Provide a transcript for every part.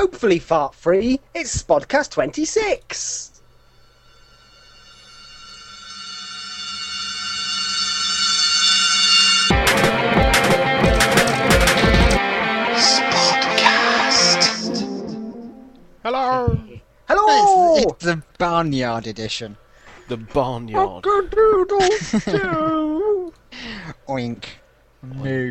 hopefully fart-free, it's Spodcast 26. Hello! Hello! It's the Barnyard edition. The Barnyard. Oink. Moo.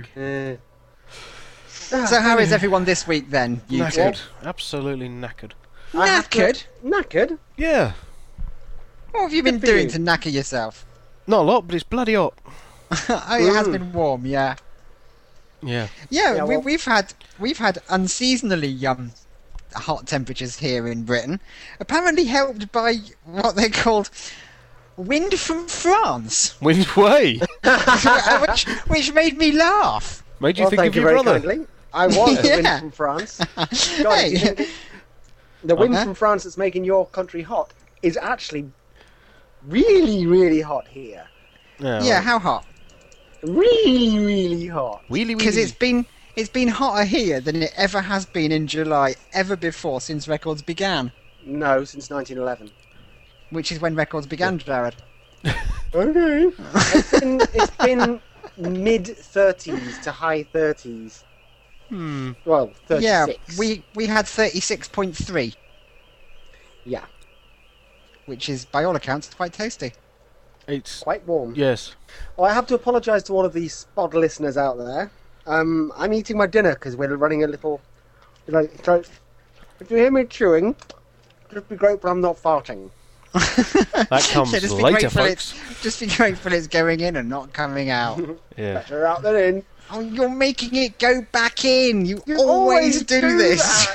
So So how is everyone this week then? You two? Knackered. Absolutely knackered. Knackered? Knackered? Yeah. What have you been Good for doing you. to knacker yourself? Not a lot, but it's bloody hot. Oh, it has been warm, yeah. Yeah. Yeah, Yeah, well- we've had unseasonally hot temperatures here in Britain, apparently helped by what they called wind from France, Wind way. which made me laugh. Made you Well, think thank of you your very brother. kindly. I was the wind Yeah. from France. God, Hey. you think the wind Uh-huh. from France that's making your country hot is actually really, really hot here. Yeah, how hot? Really, really hot. Wheelie Because wheelie. it's been hotter here than it ever has been in July ever before since records began, No, since 1911. which is when records began, Jared. Okay. It's been mid-30s to high 30s. Well, 36. Yeah, we had 36.3, Yeah, which is by all accounts quite tasty. It's quite warm. yes. Well, I have to apologise to all of these spod listeners out there. I'm eating my dinner because we're running a little... So if you hear me chewing, just be grateful I'm not farting. That comes Yeah, just be later, grateful folks. Just be grateful it's going in and not coming out. Yeah. Better out than in. Oh, you're making it go back in. You, You always always do do this.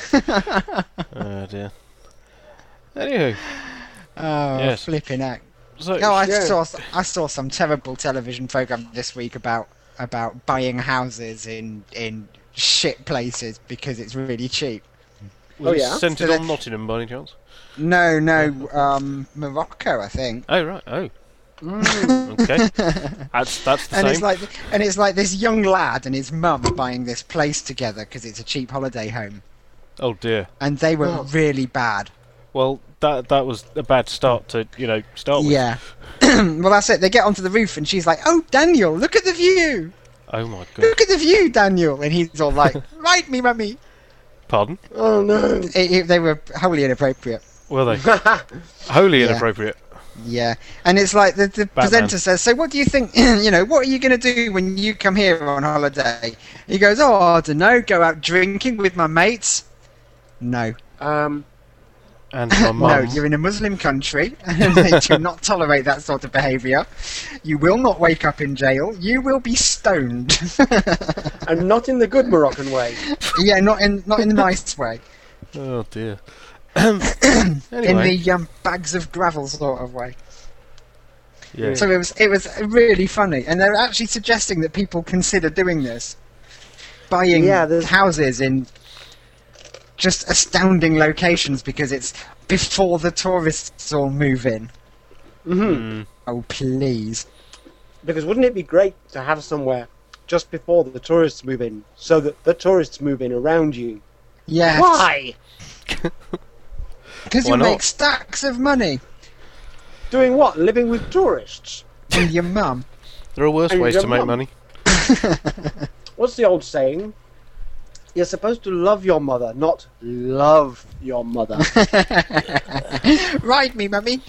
Oh dear. Anywho, Oh, Yes. flipping out. so No, I Yeah. saw some terrible television program this week about buying houses in shit places because it's really cheap. was Oh, it yeah? centred So on they- Nottingham by any chance? No, Morocco, I think. Oh right. Oh. Okay. That's the And same. it's like this young lad and his mum buying this place together because it's a cheap holiday home, Oh dear. and they were Oh. really bad. Well, that was a bad start to start with. Yeah. Well, that's it. They get onto the roof, and she's like, "Oh, Daniel, look at the view! Oh my god. Look at the view, Daniel!" And he's all like, "Right, me, mummy." Pardon? Oh no. They were wholly inappropriate. Were they wholly Yeah. inappropriate? Yeah, and it's like the presenter says, "So, what do you think? What are you going to do when you come here on holiday?" He goes, "Oh, I don't know. Go out drinking with my mates." No, And my no, mum. you're in a Muslim country, and they do not tolerate that sort of behaviour. You will not wake up in jail. You will be stoned. And not in the good Moroccan way. Yeah, not in the nice way. Oh dear. In Anyway. the bags of gravel sort of way. Yeah. So it was really funny, and they're actually suggesting that people consider doing this, buying Yeah, there's- houses in just astounding locations because it's before the tourists all move in. Mm. Oh please! Because wouldn't it be great to have somewhere just before the tourists move in, so that the tourists move in around you? Yes, Why? because Why you not? make stacks of money Doing what? Living with tourists? and your mum. There are worse And ways your to make mum. money. What's the old saying? You're supposed to love your mother, not love your mother. Right, me mummy.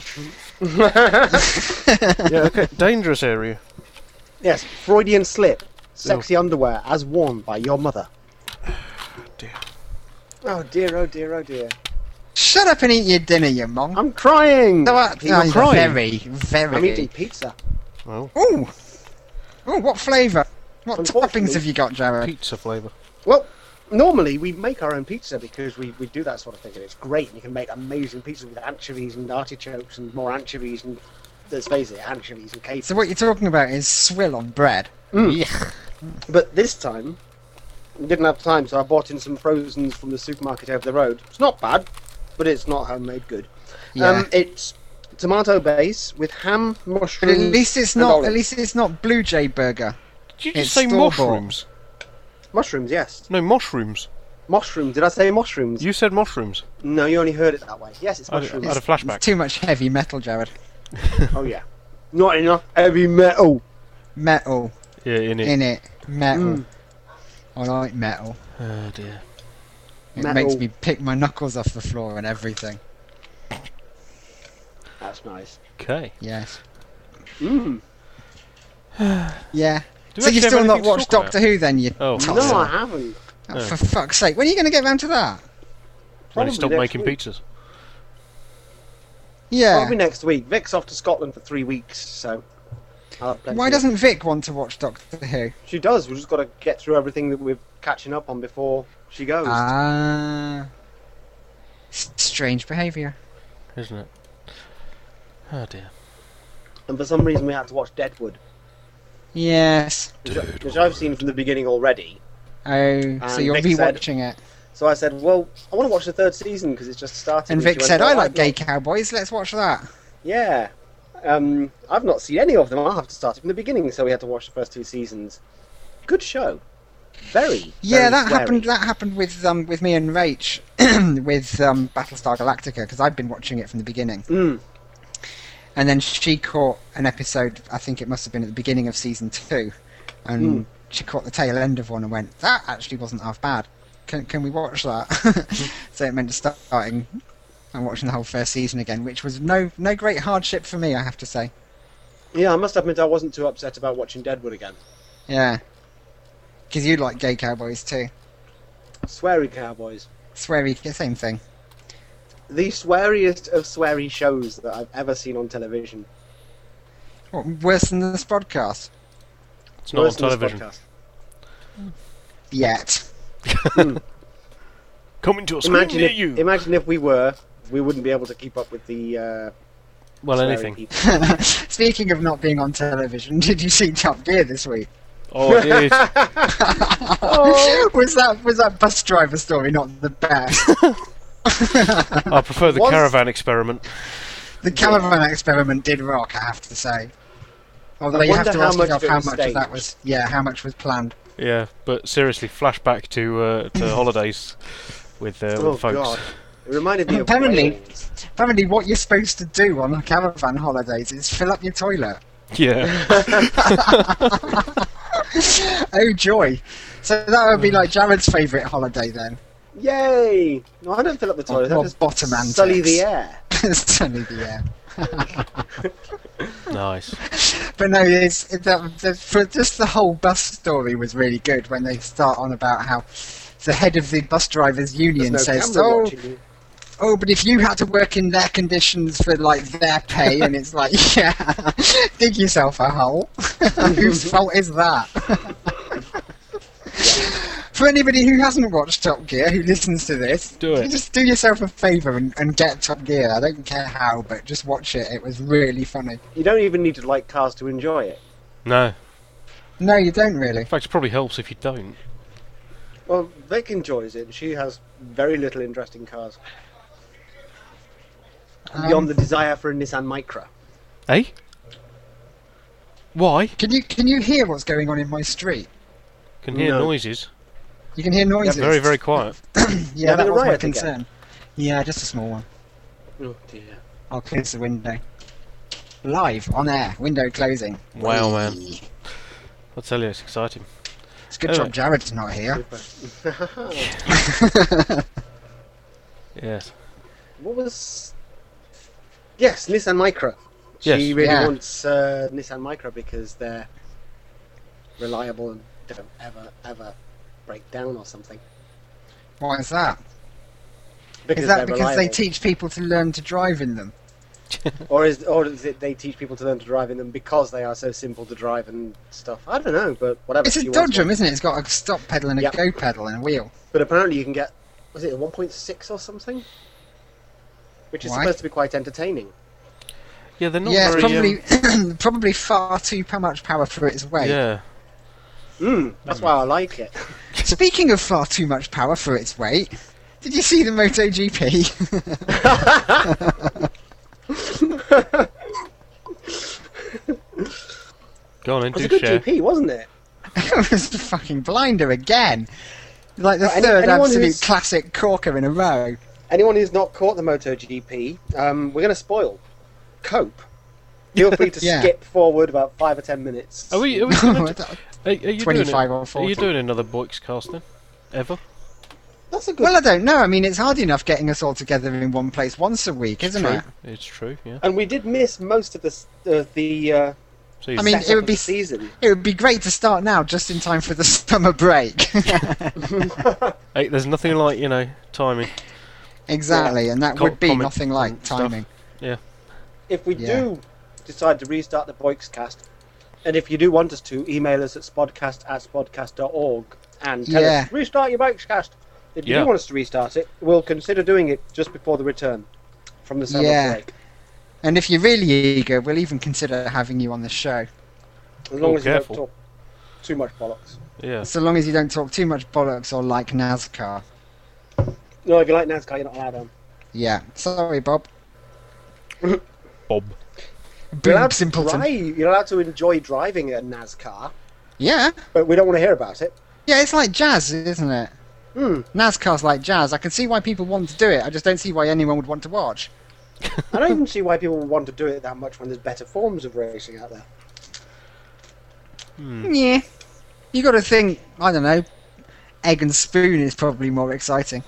Yeah. Okay. Dangerous area. Yes, Freudian slip. Sexy underwear as worn by your mother. Dear. Oh dear, oh dear, oh dear. Shut up and eat your dinner, you mong. I'm crying! You're crying? very. I'm eating pizza. Well, Ooh, what flavour? What Unfortunately- toppings have you got, Jared? pizza flavour. Well, normally we make our own pizza because we do that sort of thing and it's great. And you can make amazing pizza with anchovies and artichokes and more anchovies and, let's face it, anchovies and capers. So what you're talking about is swill on bread. Yeah. But this time, we didn't have time, so I bought in some frozens from the supermarket over the road. It's not bad, but it's not homemade good. Yeah. It's tomato base with ham, But mushrooms. at least it's and not. olives. At least it's not Blue Jay Burger. Did you It's just say store-bought. mushrooms? Mushrooms, yes. No, mushrooms. Mushrooms. Did I say mushrooms? You said mushrooms. No, you only heard it that way. Yes, it's I mushrooms. had a flashback. It's too much heavy metal, Jared. Oh yeah. Not enough heavy metal. Metal. Yeah, in it. In it. Metal. Mm. I like metal. Oh dear. It Metal. makes me pick my knuckles off the floor and everything. That's nice. Okay. Yes. Mm. Yeah. Do we So actually you've have still not anything to watched talk about? Doctor Who then, you Oh, tosser? No, I haven't. Oh, No. for fuck's sake. When are you going to get round to that? When he Probably stopped next making week. pizzas. Yeah. Probably next week. Vic's off to Scotland for 3 weeks, so. I'll have plenty Why of- doesn't Vic want to watch Doctor Who? She does. We've just got to get through everything that we're catching up on before she goes. Ah. Strange behaviour. Isn't it? Oh dear. And for some reason, we had to watch Deadwood, Yes. which I've seen from the beginning already. Oh, so And you're Vic said- rewatching it. So I said, "Well, I want to watch the 3rd season because it's just started." And she Vic went, said, "Oh, I like I've gay not-" cowboys, let's watch that. Yeah. I've not seen any of them. I'll have to start it from the beginning. So we had to watch the first 2 seasons. Good show. Very. Yeah, very that sweary. happened. That happened with me and Rach with Battlestar Galactica because I'd been watching it from the beginning, Mm. and then she caught an episode. I think it must have been at the beginning of season 2, and she caught the tail end of one and went, "That actually wasn't half bad. Can we watch that?" So it meant starting and watching the whole first season again, which was no great hardship for me, I have to say. Yeah, I must admit I wasn't too upset about watching Deadwood again. Yeah, because you like gay cowboys too. Sweary cowboys. Sweary, same thing. The sweariest of sweary shows that I've ever seen on television. What, worse than this podcast? It's not on Worse than this television. podcast. Yet. Coming to a screen Imagine near if, you. imagine if we wouldn't be able to keep up with the Well, sweary anything. people. Speaking of not being on television, did you see Top Gear this week? Oh, it is. Was that bus driver story not the best? I prefer the Was- caravan experiment. The caravan experiment did rock, I have to say. Although I you have wonder to how ask much yourself of it how was much of that staged. was how much was planned. Yeah, but seriously, flashback to holidays with Oh folks. god. It reminded me of Apparently- Wales. Apparently what you're supposed to do on caravan holidays is fill up your toilet. Yeah. Oh joy. So that would be like Jared's favourite holiday then. Yay! No, I don't fill up the toilet. I Well, just bottom antics. sully the air. Sunny the air. Nice. But no, for just the whole bus story was really good when they start on about how the head of the bus drivers union There's no says, camera "Oh, watching you. oh, but if you had to work in their conditions for like their pay," and it's like, yeah, dig yourself a hole. Whose fault is that? For anybody who hasn't watched Top Gear, who listens to this, Do it. just do yourself a favour and get Top Gear. I don't care how, but just watch it. It was really funny. You don't even need to like cars to enjoy it. No. No, you don't really. In fact, it probably helps if you don't. Well, Vic enjoys it. She has very little interest in cars. Beyond the desire for a Nissan Micra. Eh? Why? Can you hear what's going on in my street? Can hear No. noises. You can hear noises. Very, very quiet. Yeah, having that a was my riot again? concern. Yeah, just a small one. Oh dear. I'll close the window. Live on air, window closing. Wow, man. Whee! I'll tell you, it's exciting. It's a good Anyway. job Jared's not here. Yes. What was? Yes, Nissan Micra. She Yes. really Yeah. wants Nissan Micra because they're reliable and don't ever break down or something. Why is that? Because Is that they're because they reliable. teach people to learn to drive in them? Or is it they teach people to learn to drive in them because they are so simple to drive and stuff? I don't know, but whatever. It's a she wants Dodgem, one. isn't it? It's got a stop pedal and a Yep. go pedal and a wheel. But apparently you can get, was it a 1.6 or something? Which is Why? supposed to be quite entertaining. Yeah, they're not Yeah, very... it's probably probably far too much power for its weight. yeah. That's why I like it. Speaking of far too much power for its weight, did you see the MotoGP? Go on then, It was do a good share. GP, wasn't it? It was the fucking blinder again. Like the But third anyone absolute who's- classic corker in a row. Anyone who's not caught the MotoGP, we're going to spoil. Cope. Feel free to Yeah. skip forward about 5 or 10 minutes. Are we gonna are you 25 doing or Are 40. you doing another Boix cast then? Ever? That's a good. Well, I don't know. I mean, it's hard enough getting us all together in one place once a week, isn't True. it? It's true, yeah. And we did miss most of the So I mean, setup it would of be the season. It would be great to start now, just in time for the summer break. hey, there's nothing like, timing. Exactly, and that would be Comment nothing like and stuff. timing. Yeah. If we Yeah. do decide to restart the Boixcast, and if you do want us to, email us at spodcast@spodcast.org and tell Yeah. us, restart your Boixcast. If you Yeah. do want us to restart it, we'll consider doing it just before the return from the summer Yeah. break. And if you're really eager, we'll even consider having you on the show. As long Oh, as you careful. don't talk too much bollocks. Yeah. So long as you don't talk too much bollocks or like NASCAR. No, if you like NASCAR, you're not allowed on. Yeah. Sorry, Bob. Bob. You're allowed Boob to simpleton. drive. You're allowed to enjoy driving a NASCAR, Yeah. but we don't want to hear about it. Yeah, it's like jazz, isn't it? Hmm. NASCAR's like jazz. I can see why people want to do it. I just don't see why anyone would want to watch. I don't even see why people would want to do it that much when there's better forms of racing out there. Yeah. You got to think, I don't know, egg and spoon is probably more exciting.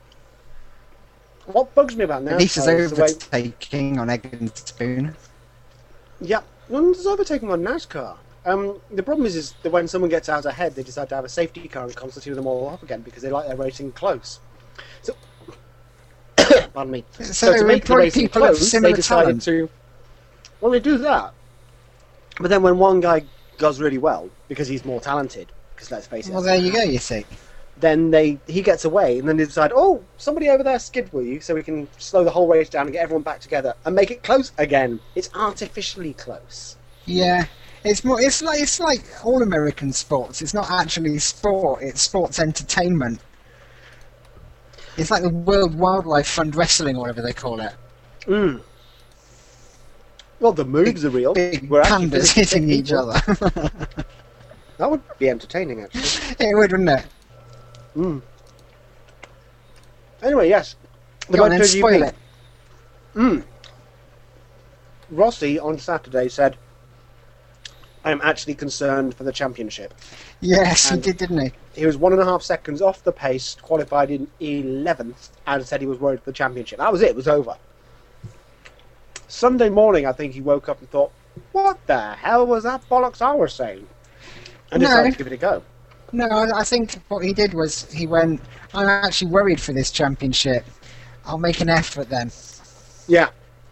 What bugs me about NASCAR At least it's is the way... overtaking on egg and spoon. Yeah, no, there's overtaking on NASCAR. The problem is that when someone gets out ahead, they decide to have a safety car and constitute them all up again because they like their racing close. So, pardon me. So to make the employ racing people of close, they similar decided talent. to. Well, they do that, but then when one guy does really well because he's more talented, because let's face it, Well, there you go, you see. then he gets away, and then they decide, oh, somebody over there skid with you, so we can slow the whole race down and get everyone back together and make it close again. It's artificially close. Yeah. It's more. It's like all American sports. It's not actually sport. It's sports entertainment. It's like the World Wildlife Fund Wrestling, or whatever they call it. Mm. Well, the moves are real. Big We're actually pandas physically hitting each people. other. That would be entertaining, actually. It would, wouldn't it? Mm. Anyway, yes. The Go on then, MotoGP. spoil it. Mm. Rossi on Saturday said, I am actually concerned for the championship. Yes, he And- did, didn't he? He was 1.5 seconds off the pace, qualified in 11th, and said he was worried for the championship. That was it was over. Sunday morning, I think he woke up and thought, what the hell was that bollocks I was saying? And No. decided to give it a go. No, I think what he did was he went, I'm actually worried for this championship. I'll make an effort then. Yeah.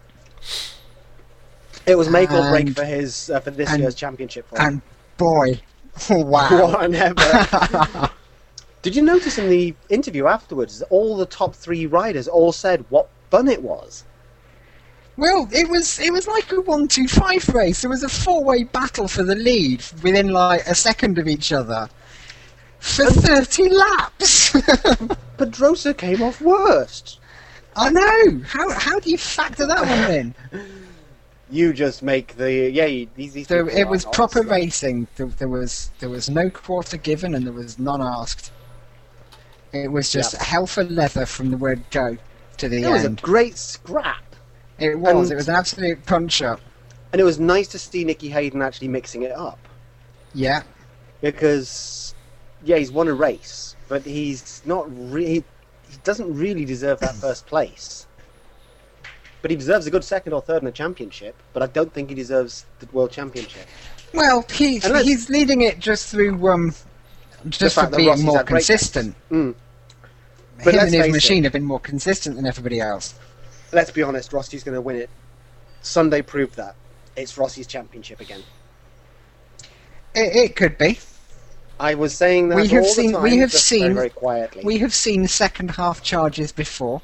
It was make or break And- for his for this and- year's championship. For him. And boy, wow. What an effort. Did you notice in the interview afterwards, all the top 3 riders all said what fun it was? Well, it was like a 1-2-5 race. There was a 4-way battle for the lead within like a second of each other for 30 laps. Pedrosa came off worst. I know. How do you factor that one in? You just make the these So people it are was not proper smart. racing. There was no quarter given and there was none asked. It was just Yeah. hell for leather from the word go to the It was a end. great scrap, It was. and- It was an absolute punch up. and it was nice to see Nicky Hayden actually mixing it up Yeah. because he's won a race, but he's not really. He doesn't really deserve that first place. But he deserves a good second or third in the championship. But I don't think he deserves the world championship. Well, And let's- he's leading it just through just for fact that being Rossi's more had great consistent. Mm. But Him let's and his face machine it. have been more consistent than everybody else. Let's be honest, Rossi's going to win it. Sunday proved that. It's Rossi's championship again. It could be. I was saying that We have all seen- the time, we have just seen- very, very quietly. We have seen second half charges before.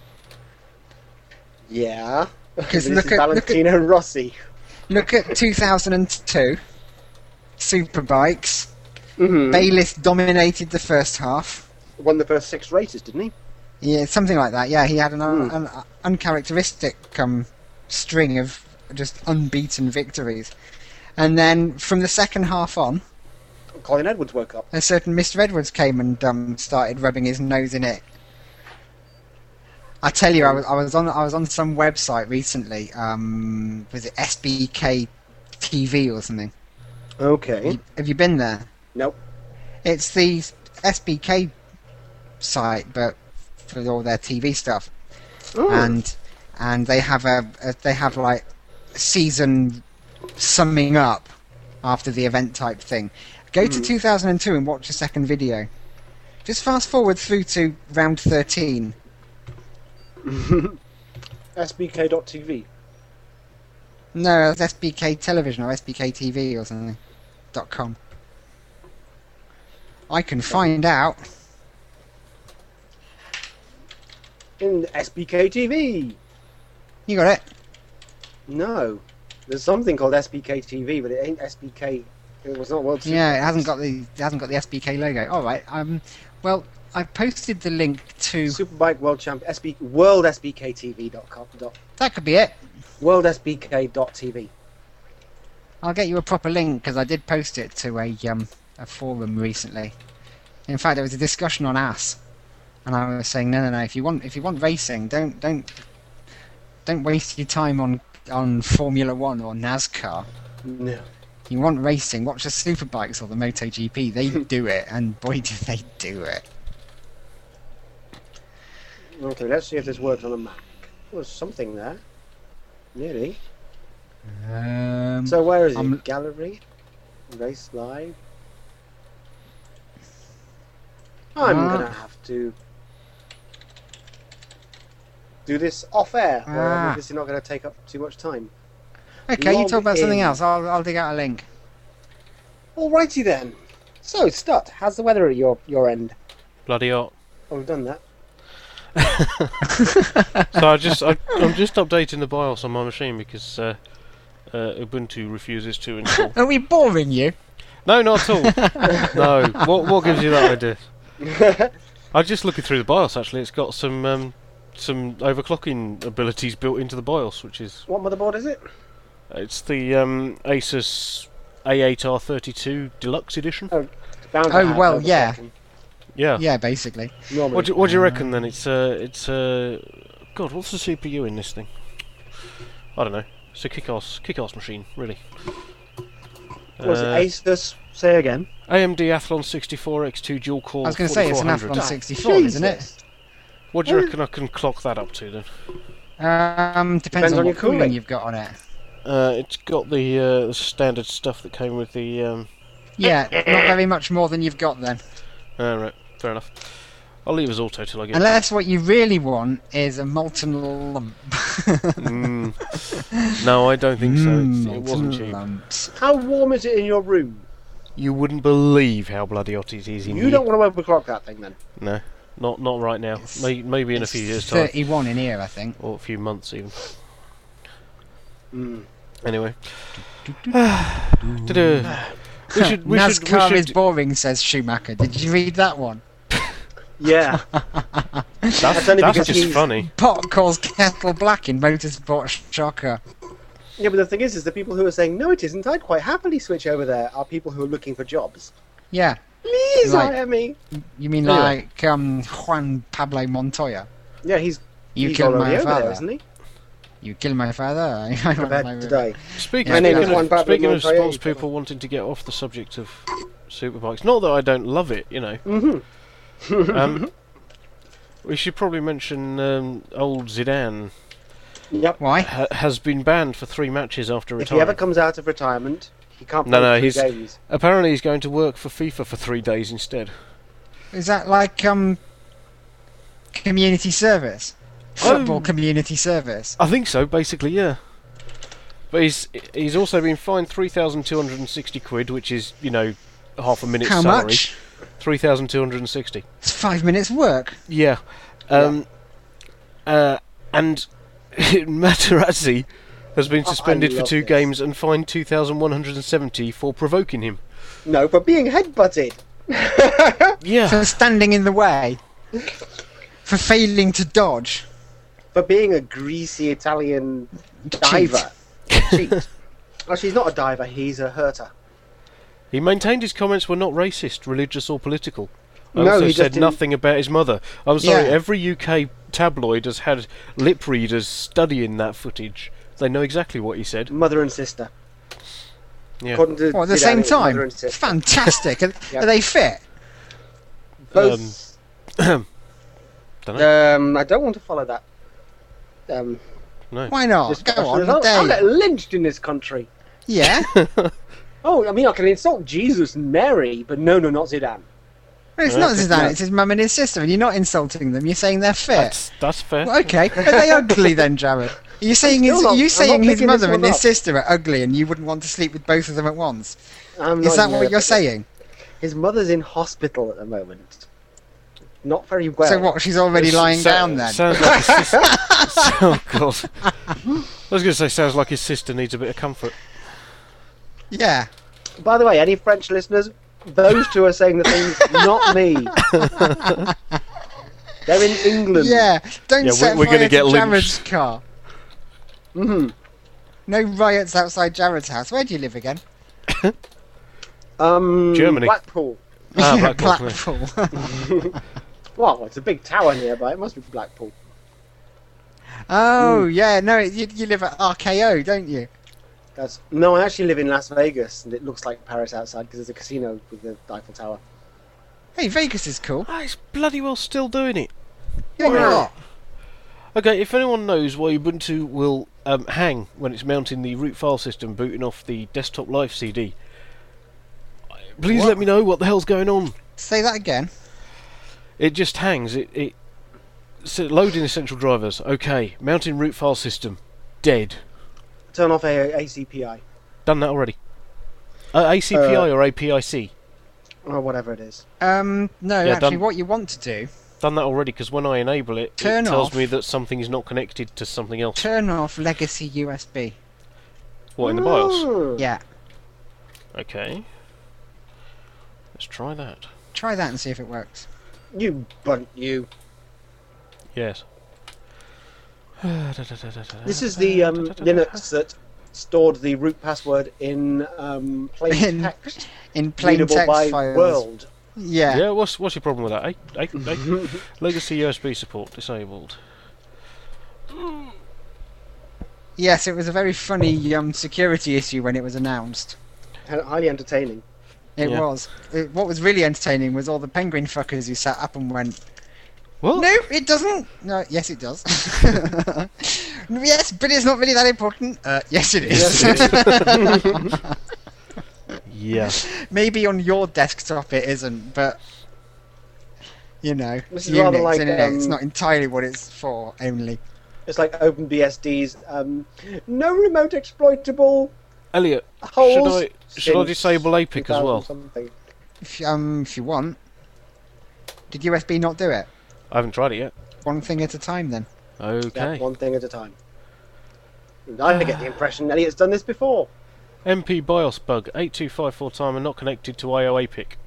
Yeah. Because This look is at Valentino Rossi. look at 2002 Superbikes. Mm-hmm. Bayliss dominated the first half. Won the first 6 races, didn't he? Yeah, something like that. Yeah, he had an Hmm. uncharacteristic string of just unbeaten victories. And then from the second half on, Colin Edwards woke up. A certain Mr. Edwards came and started rubbing his nose in it. I tell you, I was on some website recently. Was it SBK TV or something? Okay. Have you been there? Nope. It's the SBK site, but for all their TV stuff, Oh. and they have they have like season summing up after the event type thing. Go to 2002 and watch the second video. Just fast forward through to round 13. SBK.TV. No, it's SBK Television or SBK TV or something. .com. I can find out. In SBK TV. You got it? No. There's something called SBK TV, but it ain't SBK. It was not World Super. Yeah, it hasn't got the SBK logo. All right. Well, I posted the link to. Superbike World Champ World SBKTV.com. That could be it. World SBK.TV. I'll get you a proper link because I did post it to a forum recently. In fact, there was a discussion on AS, and I was saying no. If you want racing, don't waste your time on Formula One or NASCAR. No. You want racing? Watch the Superbikes or the MotoGP. They do it, and boy, do they do it. Okay, let's see if this works on a Mac. There's something there. Nearly. So where is it? Gallery? Race Live? I'm gonna have to do this off air. Or this is not going to take up too much time. Okay, you talk about something in. else. I'll dig out a link. Alrighty then. So, Stott, how's the weather at your end? Bloody hot. Oh, we've done that. So I'm just updating the BIOS on my machine because Ubuntu refuses to install. Are we boring you? No, not at all. No. What gives you that idea? I was just looking through the BIOS. Actually, it's got some overclocking abilities built into the BIOS, which is. What motherboard is it? It's the Asus A8R32 Deluxe Edition. Oh, it's bound to Oh, have well, yeah. overclocking. Yeah. Yeah, basically. What do you reckon then? It's God, what's the CPU in this thing? I don't know. It's a kick-ass machine, really. Was it Asus? Say again. AMD Athlon 64 X2 dual core. I was going to say it's an 4400. Athlon 64, isn't it? What do you reckon I can clock that up to then? Depends on on what your cooling. cooling you've got on it. It's got the standard stuff that came with the. Yeah, not very much more than you've got then. Right, fair enough. I'll leave as auto till I get. Unless what you really want is a molten lump. No, I don't think so. It wasn't cheap. Lumps. How warm is it in your room? You wouldn't believe how bloody hot it is in You here. don't want to overclock that thing then? No, not right now. Maybe in a few years' It's time, 31 in here, I think. or a few months even. Mm. Anyway. We should. NASCAR is boring, says Schumacher. Did you read that one? Yeah. That's only because just he's- funny. Pot calls kettle black in motorsport shocker. Yeah, but the thing is the people who are saying, no, it isn't, I'd quite happily switch over there, are people who are looking for jobs. Yeah. Please Like- hire me. You mean Anyway. like Juan Pablo Montoya? Yeah, he's You he's killed already my over father. there, isn't he? You killed my father? I Prepared to die. Speaking, My name is speaking Juan of, Pablo speaking of Montoya, sports you can- people wanting to get off the subject of superbikes, not that I don't love it, you know. Mm-hmm. We should probably mention old Zidane Yep. Why? has been banned for 3 matches after If he ever retiring. comes out of retirement, he can't No, play no, 3 he's- games. Apparently he's going to work for FIFA for 3 days instead. Is that like community service? Football community service? I think so, basically, yeah. But he's also been fined 3,260 quid, which is, you know, half a minute's How salary. much? 3,260. It's 5 minutes work. Yeah. And Materazzi has been suspended for love 2 this. games and fined 2,170 for provoking him. No, for being headbutted. Yeah. For standing in the way. For failing to dodge. For being a greasy Italian diver. Cheat. Oh, she's not a diver, he's a hurter. He maintained his comments were not racist, religious, or political. I No, also he just said didn't- nothing about his mother. I'm sorry, Yeah. every UK tabloid has had lip readers studying that footage. They know exactly what he said. Mother and sister. Yeah. According to What, at the Didani, same it's mother time? and sister. Fantastic. Are, Yep. are they fit? Both. Dunno. I don't want to follow that. No. Why not? Discussion. Go on, I'll Dave. get lynched in this country. Yeah. Oh, I mean, I can insult Jesus and Mary, but no, not Zidane. Well, it's Yeah, not okay. Zidane, No. it's his mum and his sister, and you're not insulting them. You're saying they're fit. That's fair. Well, okay. Are they ugly then, Jared? Are you saying still not- I'm not his picking this mother one and his up. sister are ugly, and you wouldn't want to sleep with both of them at once? I'm Is not that even what gonna you're put it. saying? His mother's in hospital at the moment. Not very well. So what? She's already lying down then. Sounds like his sister. Oh God. I was going to say, sounds like his sister needs a bit of comfort. Yeah. By the way, any French listeners, those two are saying the things, not me. They're in England. Yeah. Don't Yeah, set we're fire gonna to get lynched. Jared's car. hmm No riots outside Jared's house. Where do you live again? Germany. Blackpool. Ah, Blackpool. Blackpool. Well, it's a big tower nearby. It must be Blackpool. Oh, yeah. No, you live at RKO, don't you? No, I actually live in Las Vegas, and it looks like Paris outside because there's a casino with the Eiffel Tower. Hey, Vegas is cool. Ah, it's bloody well still doing it. Yeah, you're Wow. not. Okay, if anyone knows why Ubuntu will hang when it's mounting the root file system booting off the Desktop Live CD, please What? let me know what the hell's going on. Say that again. It just hangs. So loading essential drivers. Okay, mounting root file system. Dead. Turn off ACPI, Done that already. ACPI or APIC? or whatever it is. No, Yeah, actually, done. what you want to do, Done that already because when I enable it, Turn it tells off. me that something is not connected to something else. turn off legacy USB. What, in the BIOS? Hmm. Yeah. Okay. Let's try that. Try that and see if it works. You bunt, you. Yes. This is the Linux that stored the root password in plain In text, In plain readable text by files. world. Yeah. Yeah, what's your problem with that? Legacy USB support disabled. Yes, it was a very funny security issue when it was announced. Highly entertaining. It Yeah. was. What was really entertaining was all the penguin fuckers who sat up and went, What? "No, it doesn't." No, yes, it does. Yes, but it's not really that important. Yes, it is. Yeah. Maybe on your desktop it isn't, but you know, This is rather Unix, like, innit? It's not entirely what it's for. Only. It's like OpenBSD's no remote exploitable Elliot, holes. should I since disable APIC as well? 2000 something. If you want. Did USB not do it? I haven't tried it yet. One thing at a time, then. Okay. Yeah, one thing at a time. And I get the impression Elliot's done this before. MP BIOS bug 8254 timer not connected to IO APIC.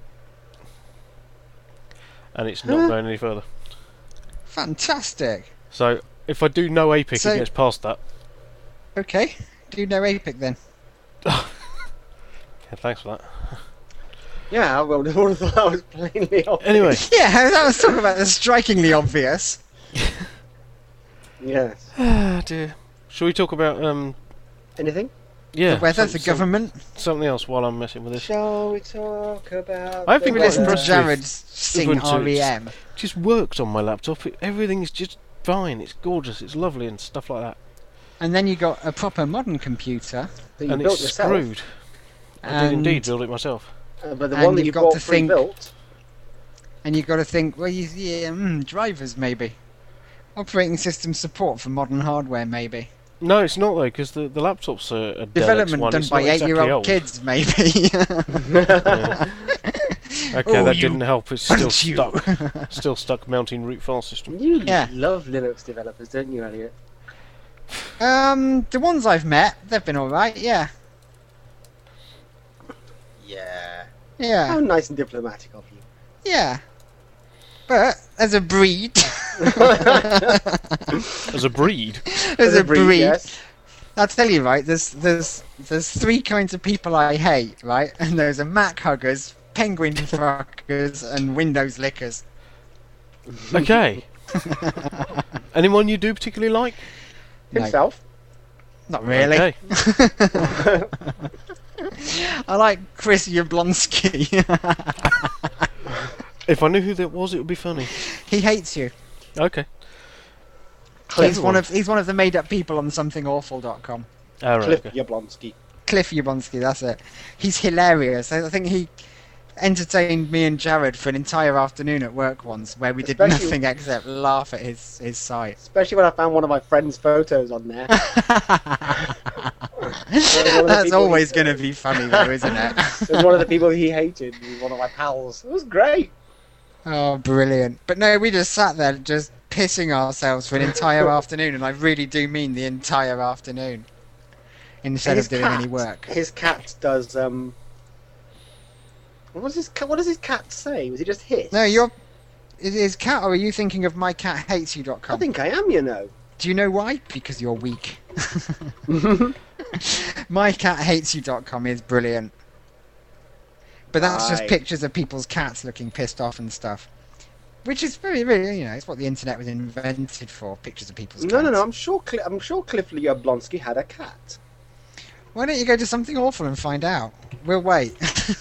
And it's not going any further. Fantastic. So if I do no APIC, So- it gets past that. Okay. Do no APIC then. Yeah, thanks for that. Yeah, well, I would have thought that was plainly obvious. Anyway, Yeah, that was talking about the strikingly obvious. Yes. dear. Shall we talk about Anything? yeah, The weather, the government. something else while I'm messing with this? Shall we talk about I've the been We quite listen to impressed Jared with sing Ubuntu. REM. It just works on my laptop. Everything's just fine. It's gorgeous. It's lovely and stuff like that. And then you got a proper modern computer. that you And built it's yourself? screwed. I did And, indeed build it myself. But the And one that you've you got bought to think- pre-built. and you've got to think, well, drivers maybe. Operating system support for modern hardware maybe. No, it's not though, because the laptop's a Dell Development X1. done It's by not exactly 8-year-old old. kids maybe. Yeah. Okay, Oh, that you didn't help. It's still Aren't you? stuck. Still stuck mounting root file system. You Yeah. love Linux developers, don't you, Elliot? The ones I've met, they've been alright, yeah. Yeah. Yeah. How nice and diplomatic of you. Yeah. But as a breed, As a breed, as a breed, yes. I'll tell you, right, there's three kinds of people I hate, right? And there's a Mac huggers, penguin fuckers, and Windows lickers. Okay. Anyone you do particularly like? No. Himself. Not really. Okay. I like Chris Yablonsky. If I knew who that was, it would be funny. He hates you. Okay. He's one of the made-up people on somethingawful.com. All right. Cliff Okay. Yablonsky. Cliff Yablonsky, that's it. He's hilarious. I think he entertained me and Jared for an entire afternoon at work once, where we did Especially- nothing except laugh at his site. Especially when I found one of my friend's photos on there. That's always going to be funny, though, isn't it? It was one of the people he hated. He was one of my pals. It was great. Oh, brilliant. But no, we just sat there just pissing ourselves for an entire afternoon, and I really do mean the entire afternoon, instead His of doing cat- any work. His cat does. What does his cat say? Was he just hiss? No, it is cat, or are you thinking of mycathatesyou.com? I think I am. You know. Do you know why? Because you're weak. mycathatesyou.com is brilliant. But that's just Right. pictures of people's cats looking pissed off and stuff. Which is very, very, it's what the internet was invented for, pictures of people's cats. No. I'm sure Cliff Yablonsky had a cat. Why don't you go to Something Awful and find out? We'll wait.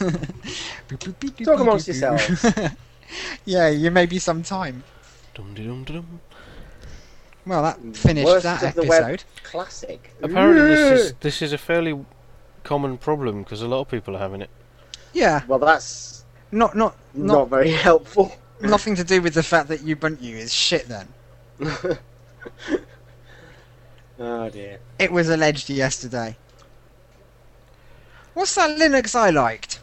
Talk amongst yourselves. Yeah, you may be some time. Dum-de-dum-de-dum. Well, that finished Worst that of the web. episode. Classic. Apparently, this is a fairly common problem because a lot of people are having it. Yeah, Well, that's not not very helpful. nothing to do with the fact that Ubuntu is shit. Then Oh dear. it was alleged yesterday. What's that Linux I liked?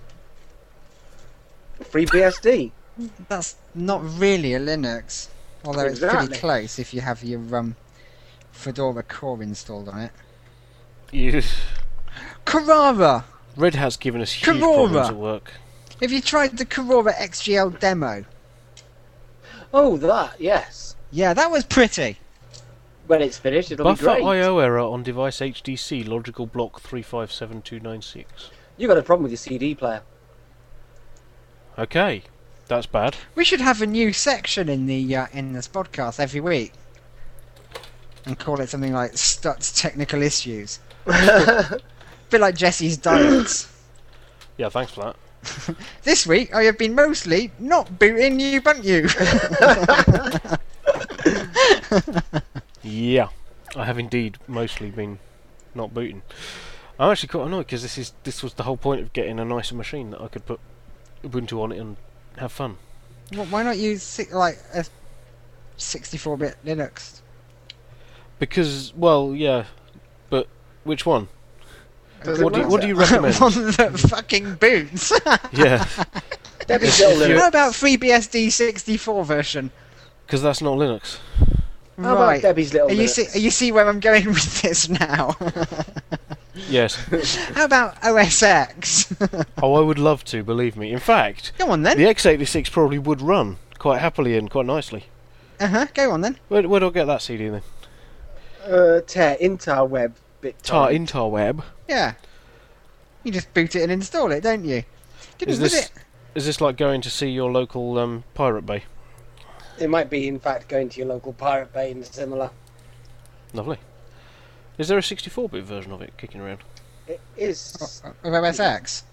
FreeBSD. That's not really a Linux, although it's Exactly. pretty close if you have your Fedora core installed on it. You, Karara! Red Hat's given us huge Karora. problems at work. Have you tried the Karora XGL demo? Oh, that yes. Yeah, that was pretty. When it's finished, it'll be Buffer great. IO error on device HDC logical block 357296. You got a problem with your CD player. Okay, that's bad. We should have a new section in this podcast every week, and call it something like Stut's Technical Issues. A bit like Jesse's diets. Yeah, thanks for that. This week I have been mostly not booting Ubuntu. Yeah, I have indeed mostly been not booting. I'm actually quite annoyed because this was the whole point of getting a nicer machine that I could put Ubuntu on it and have fun. Why not use like a 64-bit Linux? Because, well, yeah, but which one? Does it What do you matter? recommend? One that fucking boots. Yeah, Debbie's little If you- How Linux. about FreeBSD 64 version? because that's not Linux. How about Right. Debbie's little You Linux? see where I'm going with this now? Yes. How about OS X? Oh, I would love to, believe me. In fact, Go on then. the x86 probably would run quite happily and quite nicely. Go on then. Where do I get that CD then? Tear Interweb bit. Interweb. Yeah. You just boot it and install it, don't you? Is this like going to see your local Pirate Bay? It might be, in fact, going to your local Pirate Bay and similar. Lovely. Is there a 64-bit version of it kicking around? It is. Of OS X?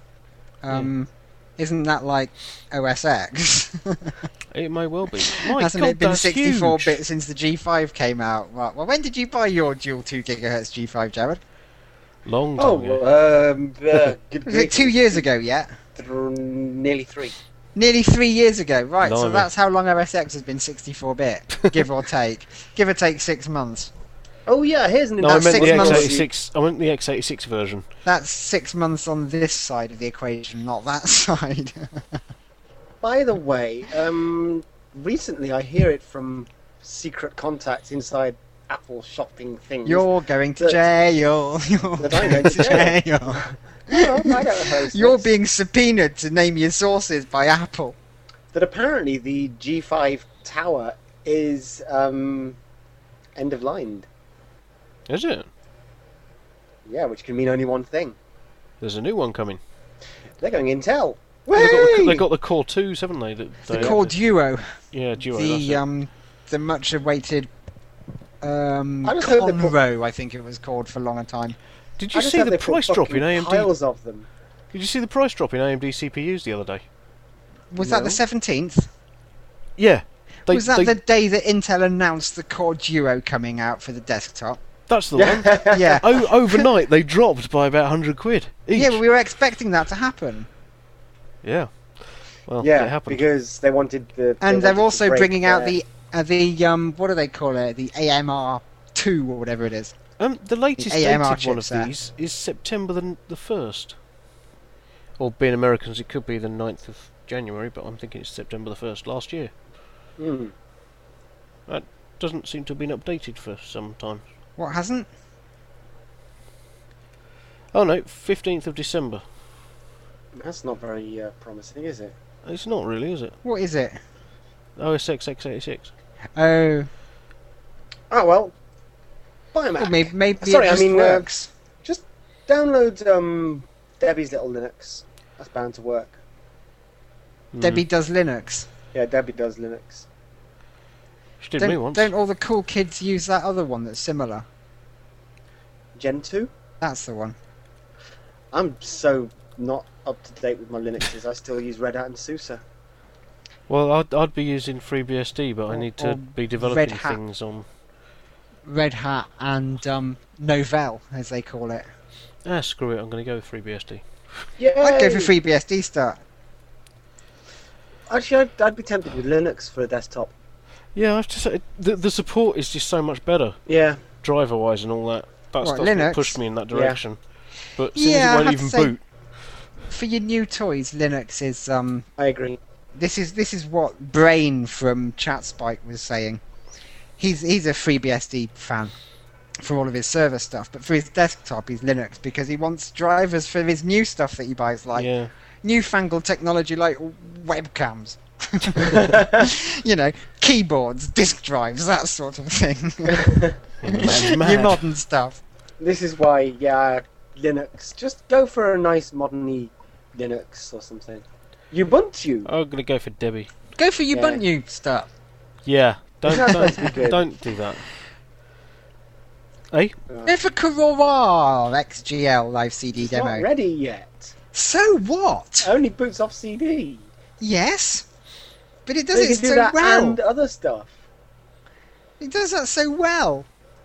Isn't that like OS X? It may well be. My Hasn't God, it been that's 64 huge. bits since the G5 came out? Right. Well, when did you buy your dual 2 GHz G5, Jared? Long time Oh, ago. good Was it 2 years ago yet? Nearly 3. Nearly 3 years ago, right? So Blimey. that's how long OS X has been 64-bit, give or take. Give or take 6 months. Oh yeah, here's an No, I meant That's the 6 months. x86. I meant the x86 version. That's 6 months on this side of the equation, not that side. By the way, recently I hear it from secret contacts inside Apple shopping things. You're going to That- jail. You're that I'm going going to to jail. jail. No, I don't oppose You're this. being subpoenaed to name your sources by Apple. That apparently the G5 tower is end of lined. Is it? Yeah, which can mean only one thing. There's a new one coming. They're going Intel. They got the Core 2s, haven't they? The Core Duo. Yeah, Duo. That's The much awaited just hope Conroe, I think it was called for a longer time. Did you see the price drop in AMD? Piles of them. Did you see the price drop in AMD CPUs the other day? Was that the 17th? Yeah. Was that the day that Intel announced the Core Duo coming out for the desktop? That's the one. Yeah. Overnight, they dropped by about 100 quid each. Yeah, but we were expecting that to happen. Yeah. Well, Yeah, it happened. because they wanted the. And they're also bringing out the what do they call it? The AMR2 or whatever it is. The latest the AMR dated one of chipset. these is September the 1st. Or being Americans, it could be the 9th of January, but I'm thinking it's September the 1st last year. That doesn't seem to have been updated for some time. What hasn't? Oh no, 15th of December. That's not very promising, is it? It's not really, is it? What is it? OS X x86. Oh. Oh well. Buy a Mac. Well, maybe Sorry, it just works. Just download Debbie's little Linux. That's bound to work. Debbie does Linux. Yeah, Debbie does Linux. She did me once. Don't all the cool kids use that other one that's similar? Gen 2? That's the one. I'm so not up to date with my Linuxes. I still use Red Hat and SUSE. Well, I'd be using FreeBSD, but I need to be developing things on... Red Hat and Novell, as they call it. Screw it, I'm going to go with FreeBSD. Yeah. I'd go for FreeBSD start. Actually, I'd be tempted with Linux for a desktop. Yeah, I have to say, the support is just so much better. Yeah. Driver-wise and all that. That's what Linux? pushed me in that direction. But since Yeah, it I won't have even to say, boot... For your new toys, Linux is I agree. This is what Brain from ChatSpike was saying. He's a FreeBSD fan for all of his server stuff, but for his desktop he's Linux because he wants drivers for his new stuff that he buys, like newfangled technology like webcams. You know, keyboards, disk drives, that sort of thing. New modern stuff. This is why, Linux. Just go for a nice modern Linux or something. Ubuntu. I'm going to go for Debbie. Go for Ubuntu stuff. Yeah, don't do that. Hey? Go for Corora XGL live CD it's demo. Not ready yet. So what? Only boots off CD. Yes, but it does They it can do so that well. and other stuff. It does that so well.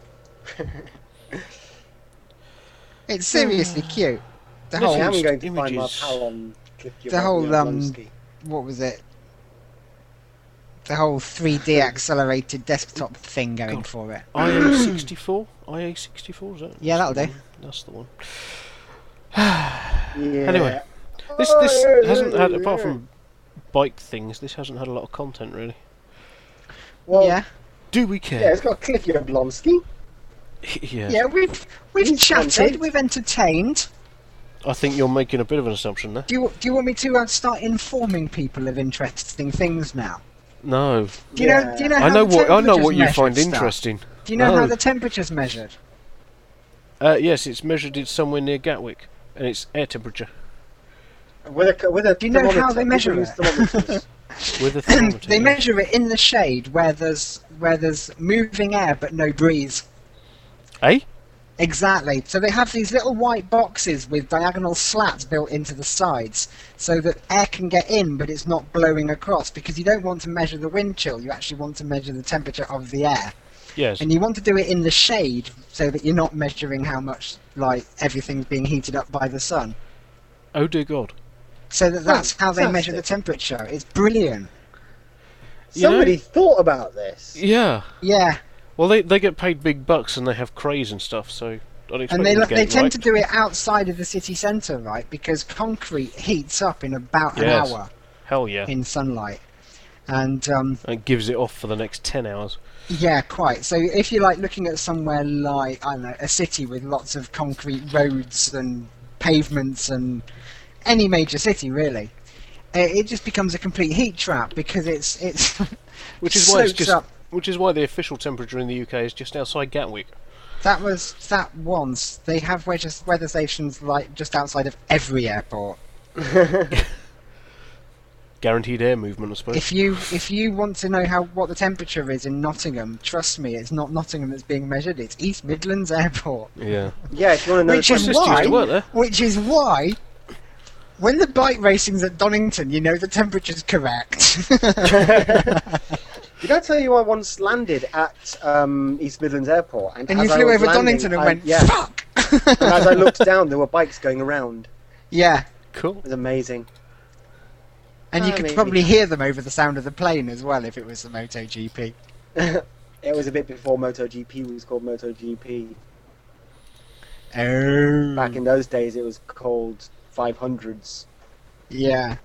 It's seriously cute. The I am whole, going to find my images. pal on the whole what was it? The whole 3D accelerated desktop thing going for it. IA64? IA64, is that? Yeah, that'll do. That's the one. Yeah. Anyway, this hasn't had, apart from bike things, this hasn't had a lot of content really. Well, Yeah, Do we care? yeah, it's got Cliff Yablonsky. Yeah. yeah. We've He's chatted, content. we've entertained. I think you're making a bit of an assumption there. Do you want me to start informing people of interesting things now? No. Do you know? Do you know? I How know the what you temperature's find measured, Star? interesting. Do you know No. how the temperature's measured? Yes, it's measured in somewhere near Gatwick, and it's air temperature With a Do you know how thermometer. they measure People it? use thermometers. with a thermometer. They yeah. measure it in the shade where there's moving air but no breeze. Eh? Exactly. So they have these little white boxes with diagonal slats built into the sides so that air can get in but it's not blowing across, because you don't want to measure the wind chill, you actually want to measure the temperature of the air. Yes. And you want to do it in the shade so that you're not measuring how much everything's being heated up by the sun. Oh dear God. So that's how they measure the Fantastic. temperature. It's brilliant. Somebody thought about this. Yeah. Yeah. Well, they get paid big bucks and they have cranes and stuff, so I'd expect And them to get they it tend right. to do it outside of the city centre, right? Because concrete heats up in about an Yes. hour Hell yeah. in sunlight. And And gives it off for the next 10 hours. yeah, quite. So if you're like looking at somewhere like, I don't know, a city with lots of concrete roads and pavements and any major city really, it just becomes a complete heat trap because it's Which is why it's soaks just up. which is why the official temperature in the UK is just outside Gatwick. that once. They have weather stations like just outside of every airport. Guaranteed air movement, I suppose. If you want to know what the temperature is in Nottingham, trust me, it's not Nottingham that's being measured. It's East Midlands Airport. Yeah. Yeah, if you want to know. Which is why. When the bike racing's at Donington, you know the temperature's correct. Did I tell you I once landed at East Midlands Airport? And you flew over Donington and went, fuck! And as I looked down, there were bikes going around. Yeah. Cool. It was amazing. And you could probably hear them over the sound of the plane as well if it was the MotoGP. It was a bit before MotoGP was called MotoGP. Oh. Back in those days, it was called 500s. Yeah.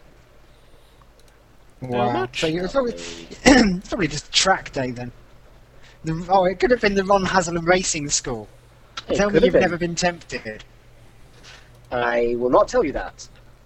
Wow. much? So it was probably just track day then. It could have been the Ron Haslam Racing School. Tell me you've never been tempted. I will not tell you that.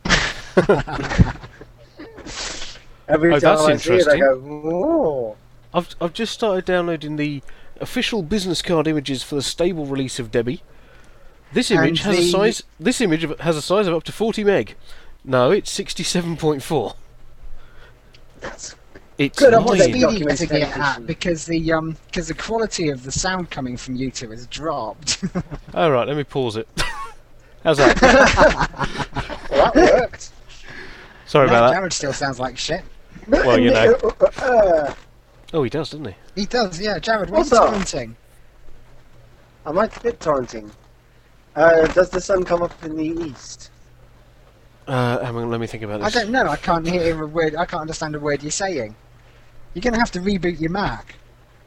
Every time that's I see it, I interesting. go, oh. I've just started downloading the official business card images for the stable release of Debbie. This image has a size. This image has a size of up to 40 meg. No, it's 67.4. That's It's good. What Amazing. speed lying. are you getting it at? Because the quality of the sound coming from you two has dropped. All right, let me pause it. How's that? Well, that worked. Sorry about that. Jared still sounds like shit. Well, you know. Oh, he does, doesn't he? He does, yeah. Jared, what's What's up? torrenting? I might be torrenting. Does the sun come up in the east? Hang on, let me think about I this. don't know. I can't hear a word. I can't understand a word you're saying. You're going to have to reboot your Mac.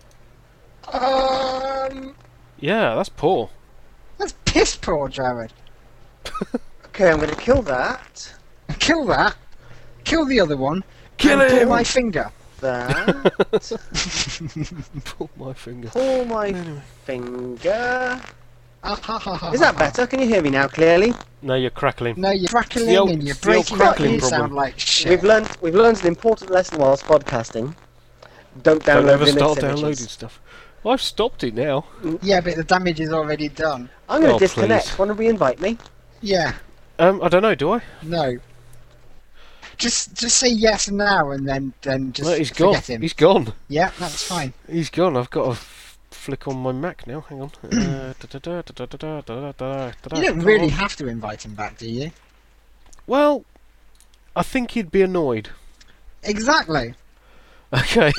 Yeah, that's poor. That's piss poor, Jared. Okay, I'm going to kill that. Kill that. Kill the other one. Kill and him! Pull my finger. That. Pull my finger. Pull my finger. Ah, ha, ha, ha, Is that ha, better? Can you hear me now clearly? No, you're crackling. No, you're crackling the old- and you're it's the old breaking up crackling and you problem. sound like shit. We've learned an important lesson whilst podcasting. Don't download Don't ever Linux start images. downloading stuff. Well, I've stopped it now. Yeah, but the damage is already done. I'm going to Oh, disconnect. please. Want to re-invite me? Yeah, I don't know, do I? no. Just say yes now and then just Well, he's gone. forget him. He's gone. Yeah, that's fine. He's gone. I've got to flick on my Mac now. Hang on. You don't really have to invite him back, do you? Well, I think he'd be annoyed. Exactly. Okay.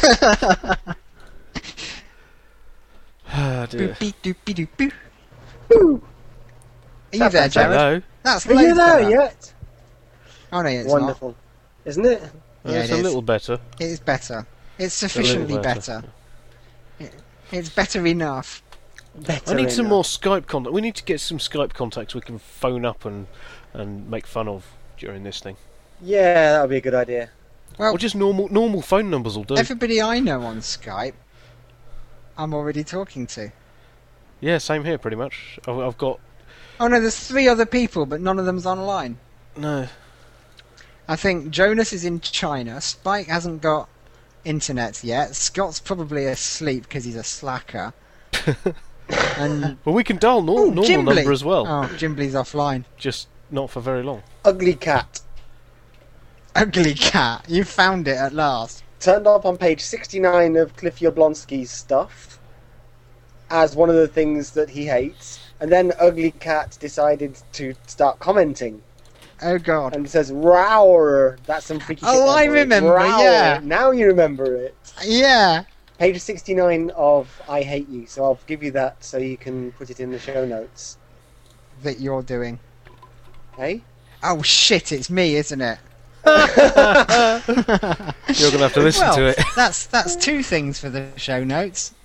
Ah, dear. Boopy doopy doo boo. Ooh. Are you there, Jared? Hello. That's Are you loads there better. yet? Oh no, it's Wonderful. Isn't it? Yeah, It's it a is. little better. not. It is better. It's A little sufficiently better. It's better enough. Better I need some enough. more Skype contact. We need to get some Skype contacts we can phone up and make fun of during this thing. Yeah, that would be a good idea. Well, Or just normal phone numbers will do. everybody I know on Skype, I'm already talking to. Yeah, same here, pretty much. I've got Oh no, there's 3 other people, but none of them's online. no. I think Jonas is in China. Spike hasn't got internet yet. Scott's probably asleep because he's a slacker. And Well, we can dial normal Jimbly. number as well, Oh, Jimbly's offline. just not for very long. Ugly cat. Ugly cat, you found it at last. Turned up on page 69 of Cliff Yablonsky's stuff as one of the things that he hates. And then Ugly Cat decided to start commenting. Oh god. And says, "Rower." That's some freaky shit. Oh, that I boy. remember, Rower. yeah. Now you remember it. Yeah. Page 69 of I Hate You. So I'll give you that so you can put it in the show notes. That you're doing. Hey? Oh shit, it's me, isn't it? You're gonna have to listen well, to it. that's 2 things for the show notes.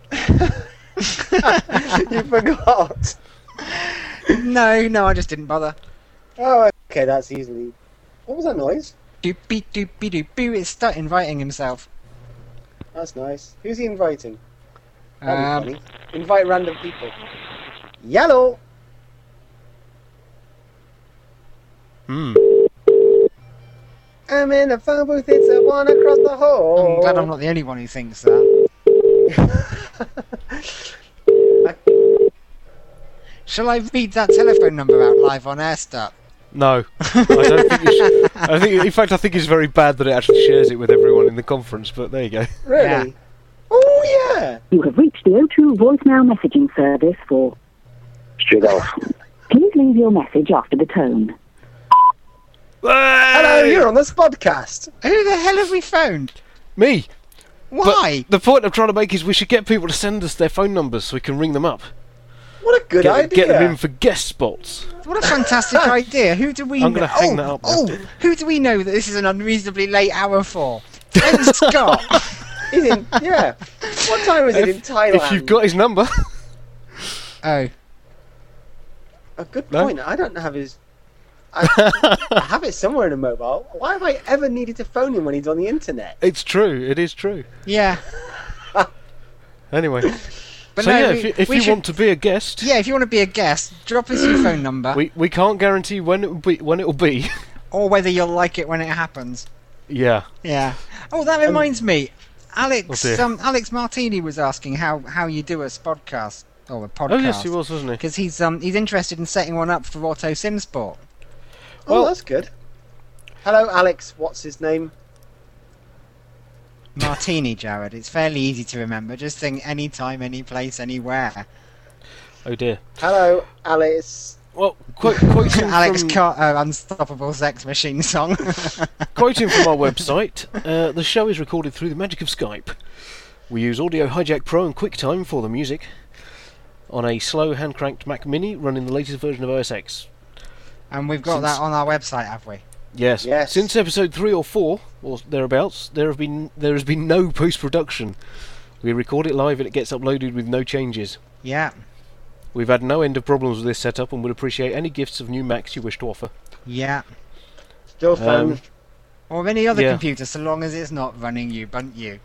You forgot. No, I just didn't bother. Oh, okay, that's easily... What was that noise? Doopy doopy doopy. It's start inviting himself. That's nice. Who's he inviting? That'd be Um, funny. Invite random people. Yellow! Hmm. I'm in a phone booth, it's a one across the hall. I'm glad I'm not the only one who thinks that. Shall I read that telephone number out live on Air Start? No, I don't think. In fact, I think it's very bad that it actually shares it with everyone in the conference. But there you go. Really? Yeah. Oh yeah. You have reached the O2 voicemail messaging service for... Straight off. Please leave your message after the tone. Hello, you're on this podcast. Who the hell have we phoned? Me. Why? But the point I'm trying to make is we should get people to send us their phone numbers so we can ring them up. What a good idea. Get them in for guest spots. What a fantastic idea. Who do we know? I'm going to hang that up. Who do we know that this is an unreasonably late hour for? Ben Scott. He's in. Yeah. What time is it in Thailand? If you've got his number. Oh. A good No? point. I don't have his. I have it somewhere in a mobile. Why have I ever needed to phone him when he's on the internet? It's true. It is true. Yeah. Anyway. But So no, yeah, we if you should- want to be a guest, Yeah, if you want to be a guest, drop us your phone number. we can't guarantee when it'll be. Or whether you'll like it when it happens. Yeah. Yeah. Oh, that reminds me. Alex Oh, dear. Alex Martini was asking how you do a podcast or a podcast. Oh yes, he was, wasn't he? Because he's interested in setting one up for Auto Sim Sport. Oh, Well- that's good. Hello, Alex. What's his name? Martini, Jared. It's fairly easy to remember. Just think anytime, any place, anywhere. Oh dear. Hello, Alice. Well, quoting Alex from, Carter, Unstoppable Sex Machine song. quoting from our website, the show is recorded through the magic of Skype. We use Audio Hijack Pro and QuickTime for the music on a slow hand-cranked Mac Mini running the latest version of OS X. And we've got that on our website, have we? Yes. Yes. Since episode 3 or 4 or thereabouts, there has been no post-production. We record it live and it gets uploaded with no changes. Yeah. We've had no end of problems with this setup and would appreciate any gifts of new Macs you wish to offer. Yeah. Still phone. Or any other Yeah. computer, so long as it's not running Ubuntu.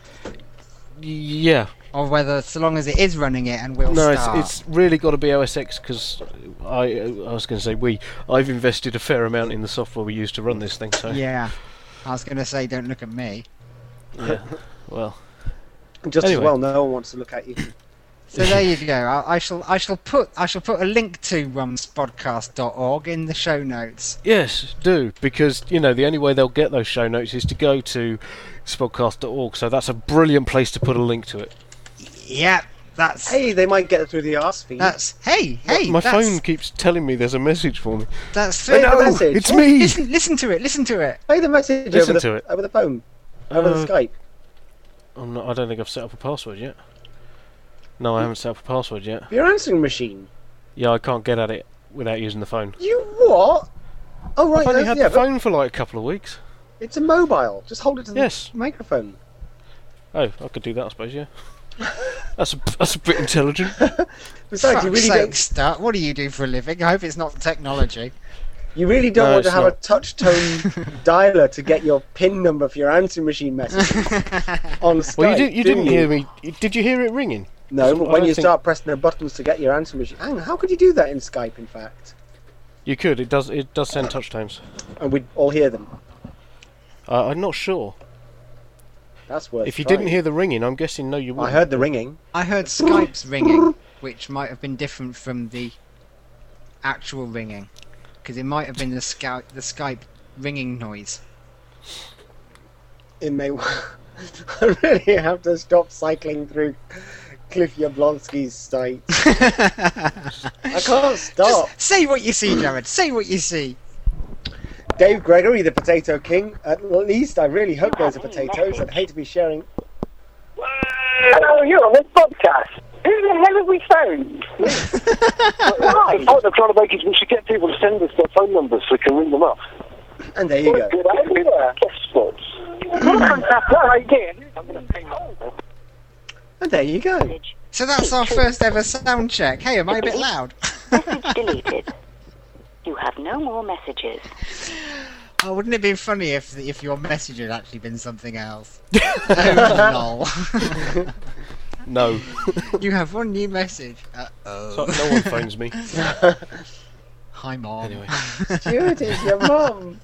Yeah. Or whether, so long as it is running it and will No, start. it's really got to be OS X because I was going to say I've invested a fair amount in the software we use to run this thing. So Yeah. I was going to say, don't look at me. yeah. Well, Just anyway. as well, no one wants to look at you. So there you go. I shall put a link to spodcast.org in the show notes. yes, do because the only way they'll get those show notes is to go to spodcast.org. So that's a brilliant place to put a link to it. Yeah, that's Hey, they might get it through the arse feed. hey. My that's, phone keeps telling me there's a message for me. That's Play the three. message. It's me. Listen to it. Play the message Listen over to it. over the phone, over the Skype. I don't think I've set up a password yet. No, I haven't set up a password yet. Your answering machine. Yeah, I can't get at it without using the phone. You what? Oh right, I've only that's- had yeah, the but phone for like a couple of weeks. it's a mobile. Just hold it to Yes. the microphone. Oh, I could do that, I suppose. Yeah. That's a bit intelligent. Besides, you Fuck's really sake, don't. Start. What do you do for a living? I hope it's not technology. You really don't No, want to it's have not. a touch tone dialer to get your PIN number for your answering machine message on Skype. Well, you didn't do hear me. Did you hear it ringing? No, but I when don't you think- start pressing the buttons to get your answering machine, hang on, how could you do that in Skype? In fact, You could. It does send touch tones. and we'd all hear them. I'm not sure. That's worth. If you trying. didn't hear the ringing, I'm guessing no, you I wouldn't. heard the ringing. I heard Skype's ringing, which might have been different from the actual ringing, because it might have been the Skype ringing noise. It may. I really have to stop cycling through Cliff Jablonski's site. I can't stop. Just say what you see, Jared. Say what you see. Dave Gregory, the Potato King. At least I really hope there's a potatoes. I'd hate to be sharing. Hello, you're on this podcast. Who the hell have we found? Why? The point I'm trying to make is we should get people to send us their phone numbers so we can ring them up. And there you go. Good idea. Guest spots. Fantastic idea. I'm going to pay more. And there you go. Message. So that's our first ever sound check. Hey, am I a bit loud? Message deleted. You have no more messages. Oh, wouldn't it be funny if your message had actually been something else? Oh, lol. No. You have one new message. So, no one phones me. Hi, Mom. Anyway. Stuart, it's your mum.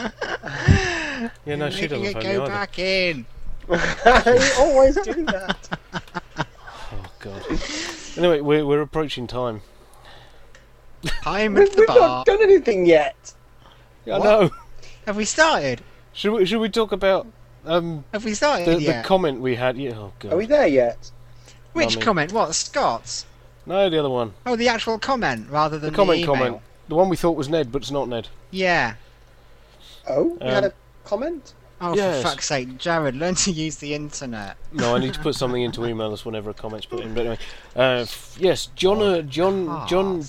Yeah, no, she Making doesn't it phone go me either. back in. You always do that. Oh God. Anyway, we're approaching time. I'm at the We've bar. not done anything yet. I What? know. Have we started? Should we talk about Have we started the yet? comment we had? Yeah. Oh god. Are we there yet? Which Mummy. comment? What, Scott's? No, the other one. Oh, the actual comment rather than The comment. email. Comment. The one we thought was Ned, but it's not Ned. Yeah. Oh, we had Um, a comment? Oh, Yes. for fuck's sake, Jared, learn to use the internet. No, I need to put something in to email us whenever a comment's put in. But anyway, yes, John. I'm not.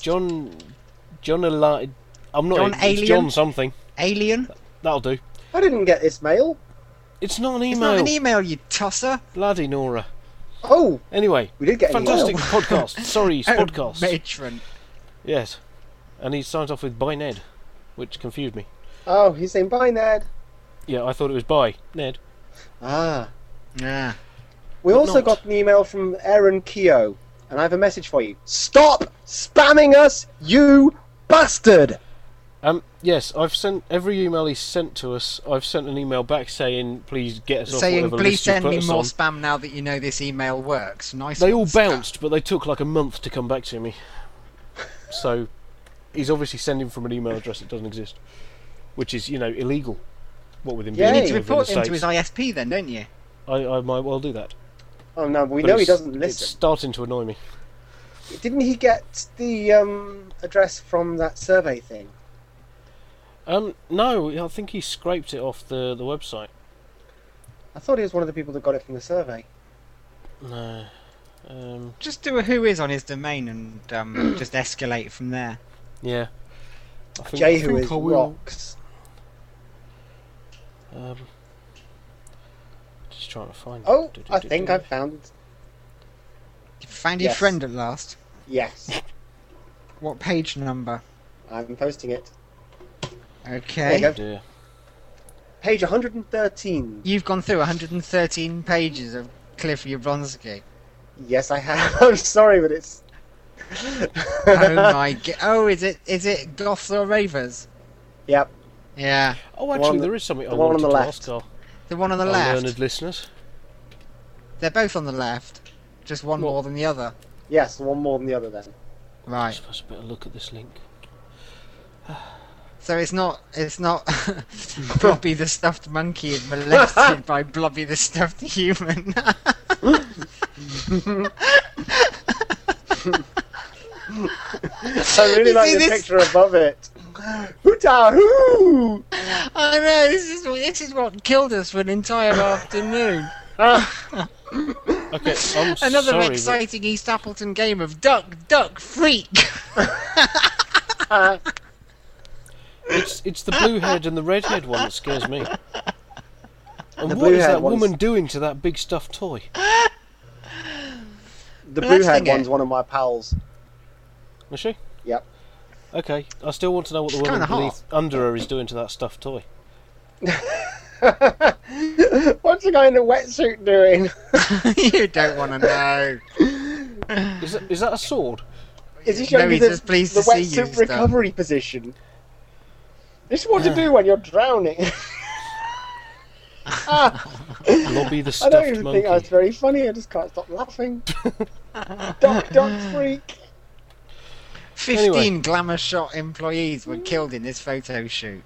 John It's Alien? John something. Alien? That'll do. I didn't get this mail. It's not an It's email. not an email, you tosser. Bloody Nora. Oh, Anyway, we did get an fantastic email. podcast. Sorry, Oh, podcast. matron. Yes, and he signs off with "by Ned," which confused me. Oh, he's saying bye, Ned. Yeah, I thought it was "by Ned." Ah. Yeah. We But also not. got an email from Aaron Keogh, and I have a message for you. Stop spamming us, you bastard! Yes, I've sent every email he's sent to us. I've sent an email back saying, "Please get us off Saying, whatever please list you've send put me us more on." spam now that you know this email works. Nice. They one, all Scott. bounced, but they took like a month to come back to me. So, he's obviously sending from an email address that doesn't exist, which is, illegal. What with him Yeah, being You need to over in the report him to States. his ISP then, don't you? I might well do that. Oh no, we But know he it's- doesn't It's listen. starting to annoy me. Didn't he get the address from that survey thing? No, I think he scraped it off the website. I thought he was one of the people that got it from the survey. No. Just do a who is on his domain and just escalate from there. Yeah. I think, Jehu is I will. rocks. Just trying to find. Oh, it. I think I found. You found your Yes. friend at last. Yes, What page number? I'm posting it. Okay. There you go. Dear. Page 113. You've gone through 113 pages of Cliff Yablonsky. Yes, I have. I'm sorry, but it's. Oh my god. Oh, is it Goths or Ravers? Yep. Yeah. Oh, one actually, on the- there is something I the one on wanted the to left. ask our The one on the left. learned listeners. They're both on the left. Just one What? more than the other. Yes, one more than the other then. I Right. suppose I better look at this link. So it's not Blobby the stuffed monkey is molested by Blobby the stuffed human. I really You like see the this? picture above it. Hoota hoo! I know, this is what killed us for an entire afternoon. Okay, I'm Another sorry. but exciting East Appleton game of Duck, Duck, Freak. It's the blue head and the red head one that scares me. And The what blue is head that one's- woman doing to that big stuffed toy? The Well, blue that's head the one's game. one of my pals. Is she? Yep. Okay, I still want to know what the She's woman kinda hot. beneath under her is doing to that stuffed toy. What's the guy in the wetsuit doing? You don't want to know. Is that a sword? Is he showing No, you he's the, just pleased the to see you, wetsuit Stan. recovery position? This is what to do when you're drowning. Blobby the I stuffed don't even monkey. think that's very funny. I just can't stop laughing. Duck, duck, freak. 15 Anyway. glamour shot employees were killed in this photo shoot.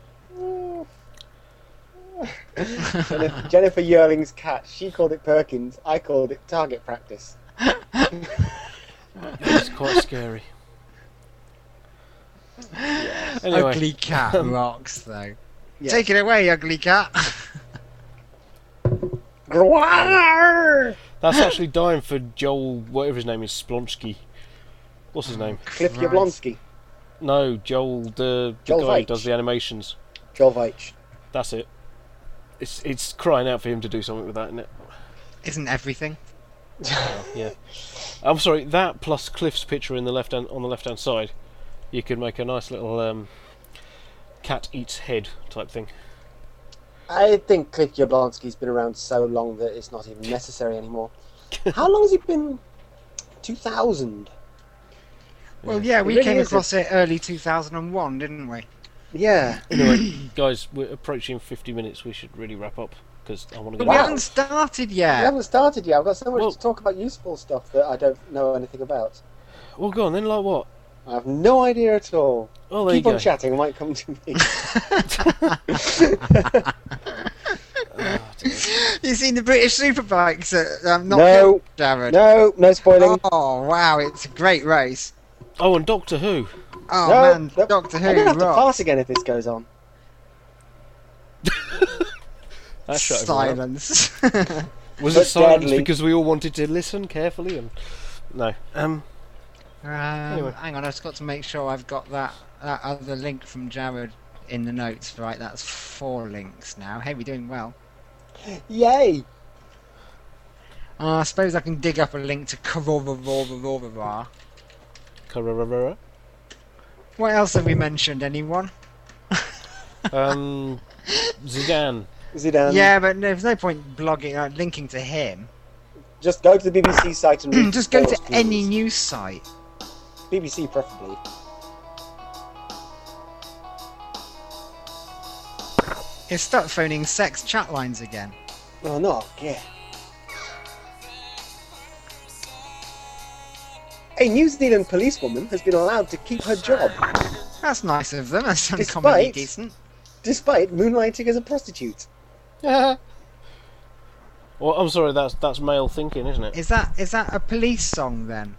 Jennifer Yearling's cat. She called it Perkins. I called it target practice. It's quite scary. Anyway, Ugly cat rocks, though. Yes. Take it away, ugly cat. Gwar! that's actually dying for Joel, whatever his name is, Splonsky. What's his name? Cliff Christ. Yablonsky. No, Joel, the Joel guy who Veitch. does the animations. Joel Veitch. That's it. It's crying out for him to do something with that, isn't it? Isn't everything? Yeah. I'm sorry. That plus Cliff's picture in the left hand on the left hand side, you could make a nice little cat eats head type thing. I think Cliff Jablonski's been around so long that it's not even necessary anymore. How long has he been? 2000. Well, yeah, It we really came is across it early 2001, didn't we? Yeah. Anyway, guys, we're approaching 50 minutes. We should really wrap up because I want to But go. we Wow. haven't started We yet. haven't started yet. I've got so much Well- to talk about useful stuff that I don't know anything about. Well, go on then. Like what? I have no idea at all. Oh, there Keep you on go. chatting, it might come to me. You've seen the British Superbikes at not No. Jared? No spoiling. Oh, wow, it's a great race. Oh, and Doctor Who. Oh, No, man, no. Doctor Who, I'm going to have to rocks. pass again if this goes on. That shut everyone up. Silence. Was But it silence deadly. because we all wanted to listen carefully? And no. Anyway. Hang on, I've just got to make sure I've got that other link from Jared in the notes. Right, that's 4 links now. Hey, we're doing well. Yay! I suppose I can dig up a link to Korora. Kararara. What else have we mentioned, anyone? Zidane. Zidane. Yeah, but there's no point blogging, linking to him. Just go to the BBC site and read Just go to reports, any please. news site. BBC preferably. He'll start phoning sex chat lines again. Oh, no, yeah. A New Zealand policewoman has been allowed to keep her job, That's nice of them. That sounds Despite- comedy decent. despite moonlighting as a prostitute. Well, I'm sorry, that's male thinking, isn't it? Is that a police song then?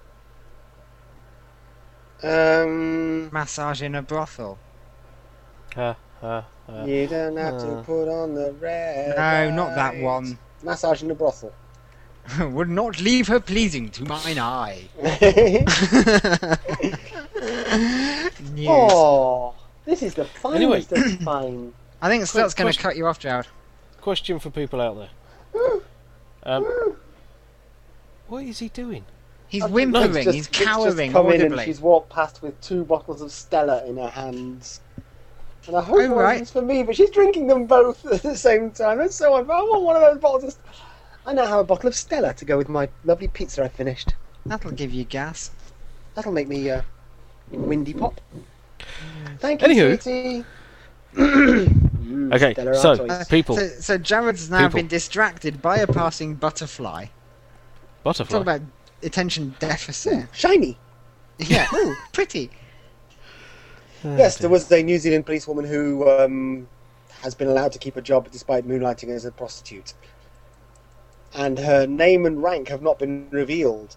Massage in a brothel. Uh, You don't have to put on the red. No, not that lights. one. Massage in a brothel. Would not leave her pleasing to mine eye. News. Oh, this is the Anyway. finest of fine. I think that's going to question- cut you off, Jared. question for people out there. What is he doing? He's I think whimpering. Vic's He's Vic's cowering come in and audibly. she's walked past with 2 bottles of Stella in her hands. And I hope Oh, one right. of them's for me, but she's drinking them both at the same time. That's so unfair. I want one of those bottles of I now have a bottle of Stella to go with my lovely pizza I finished. That'll give you gas. That'll make me windy pop. Thank you, Anywho. sweetie. Okay, Stella so Artois. people, So Jared's now People. been distracted by a passing butterfly. butterfly. Talk about attention deficit. Shiny. Yeah, ooh, pretty. Yes, there was a New Zealand policewoman who has been allowed to keep a job despite moonlighting as a prostitute. And her name and rank have not been revealed.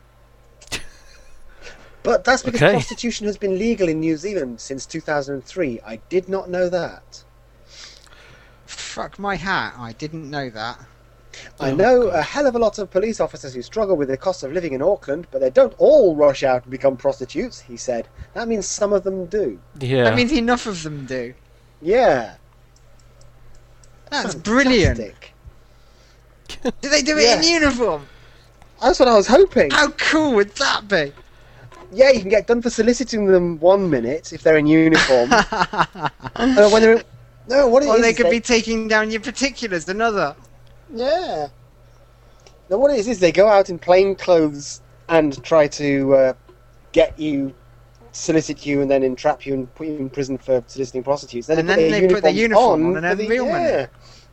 But that's because Okay. prostitution has been legal in New Zealand since 2003. I did not know that. Fuck my hat. I didn't know that. I Oh, know God. a hell of a lot of police officers who struggle with the cost of living in Auckland, but they don't all rush out and become prostitutes, he said. That means some of them do. Yeah. That means enough of them do. Yeah. That's brilliant. Fantastic. Do they do it Yes. in uniform? That's what I was hoping. How cool would that be? Yeah, you can get done for soliciting them 1 minute if they're in uniform. When they're in... No, what it Or is they is could be taking down your particulars. Another. Yeah. No, what it is they go out in plain clothes and try to get you, solicit you, and then entrap you and put you in prison for soliciting prostitutes. And then they put their uniform on and for earn real money.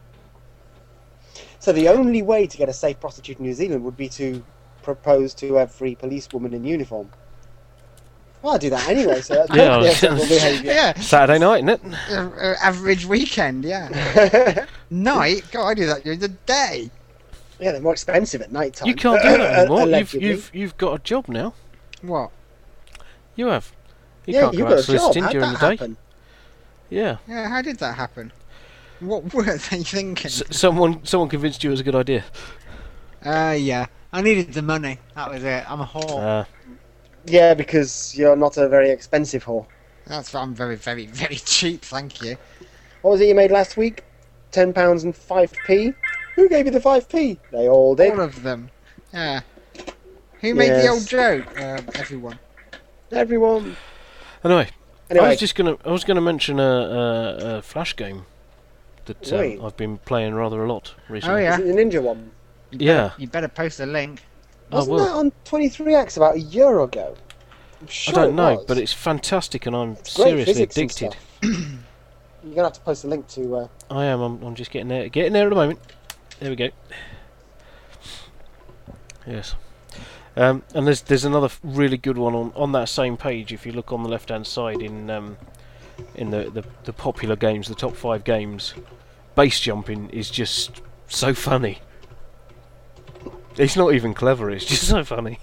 So the only way to get a safe prostitute in New Zealand would be to propose to every policewoman in uniform. Well, I'll do that anyway, so that's Yeah, I perfectly was acceptable behaviour. Yeah. Saturday night, isn't it? Average weekend, yeah. Night? God, I do that during the day. Yeah, they're more expensive at night time. You can't do that anymore. Allegedly. You've got a job now. What? You have. You Yeah, can't you've go out got a job. soliciting How'd during that the day. happen? Yeah. Yeah, how did that happen? What were they thinking? Someone convinced you it was a good idea. Yeah. I needed the money. That was it. I'm a whore. Yeah, because you're not a very expensive whore. That's why I'm very, very, very cheap, thank you. What was it you made last week? £10 and 5p? Who gave you the 5p? They all did. All of them. Yeah. Who made the Yes. old joke? Everyone. Everyone. Anyway, Anyway, I was gonna mention a flash game that Right. I've been playing rather a lot recently. Oh, yeah. is it the Ninja one? Yeah. You better post a link. Wasn't will. that on 23X about a year ago? I'm I sure don't it know, was. but it's fantastic, and I'm It's great seriously physics and addicted. stuff. You're gonna have to post a link to. I am. I'm just getting there. Getting there at the moment. There we go. Yes. And there's another really good one on that same page. If you look on the left hand side in the popular games, the top 5 games, base jumping is just so funny. It's not even clever. It's just so funny.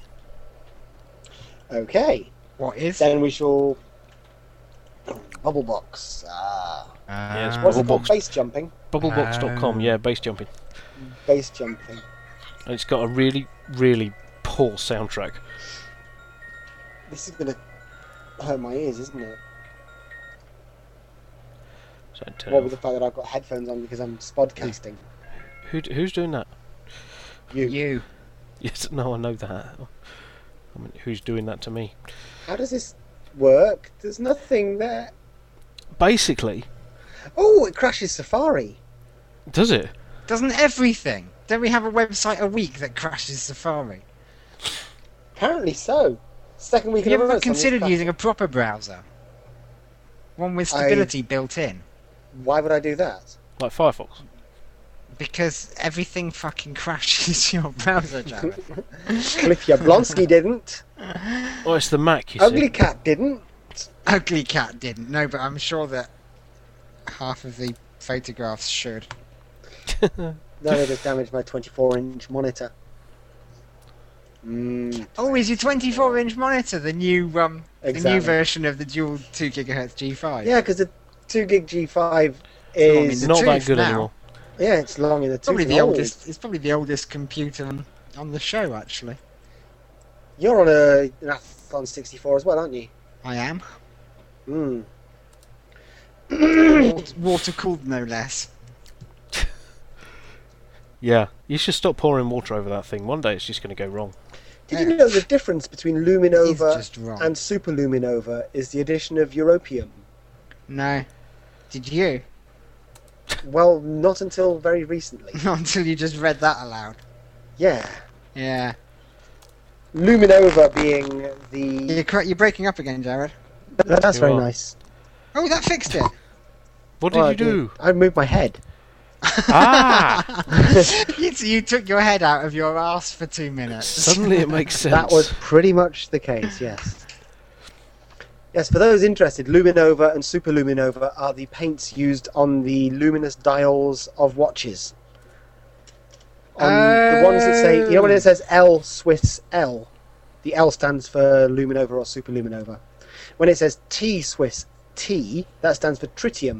Okay. What is? Then we shall. Bubble box. Yes, What's it Bubblebox. called? Base jumping. Bubblebox.com. Yeah, base jumping. Base jumping. And it's got a really, really poor soundtrack. This is gonna hurt my ears, isn't it? So turn What off. with the fact that I've got headphones on because I'm spodcasting. Who's doing that? You. Yes, no, I know that. I mean, who's doing that to me? How does this work? There's nothing there. Basically, Oh, it crashes Safari. does it? Doesn't everything? Don't we have a website a week that crashes Safari? Apparently so. Second week Have you in a row. ever someone's considered crashed. using a proper browser? One with stability built in? Why would I do that? Like Firefox? Because everything fucking crashes your browser, Jared. Cliff Jablonski didn't. Oh, it's the Mac, you Ugly see. Cat didn't. Ugly Cat didn't, no, but I'm sure that half of the photographs should. No, they just damaged my 24-inch monitor. Oh, is your 24-inch monitor the new the Exactly. new version of the dual 2 GHz G5? Yeah, because the 2 gig G5 long in is the Not that tooth good now. anymore. yeah, it's long in the tooth. Probably and the old. oldest. It's probably the oldest computer on the show, actually. You're on an Athlon 64 as well, aren't you? I am. Hmm. Water cooled, no less. Yeah, you should stop pouring water over that thing. One day it's just going to go wrong. Did you know the difference between It's Luminova just wrong. and Super Luminova is the addition of europium? No. Did you? Well, not until very recently. Not until you just read that aloud. Yeah. Yeah. Luminova being the... You're breaking up again, Jared. That's You very are. nice. Oh, that fixed it. What did Well, you do? I moved my head. Ah! You took your head out of your ass for 2 minutes. Suddenly it makes sense. That was pretty much the case, yes. Yes, for those interested, Luminova and Super Luminova are the paints used on the luminous dials of watches. On the ones that say, you know when it says L Swiss L, the L stands for Luminova or Super Luminova. When it says T Swiss T, that stands for tritium,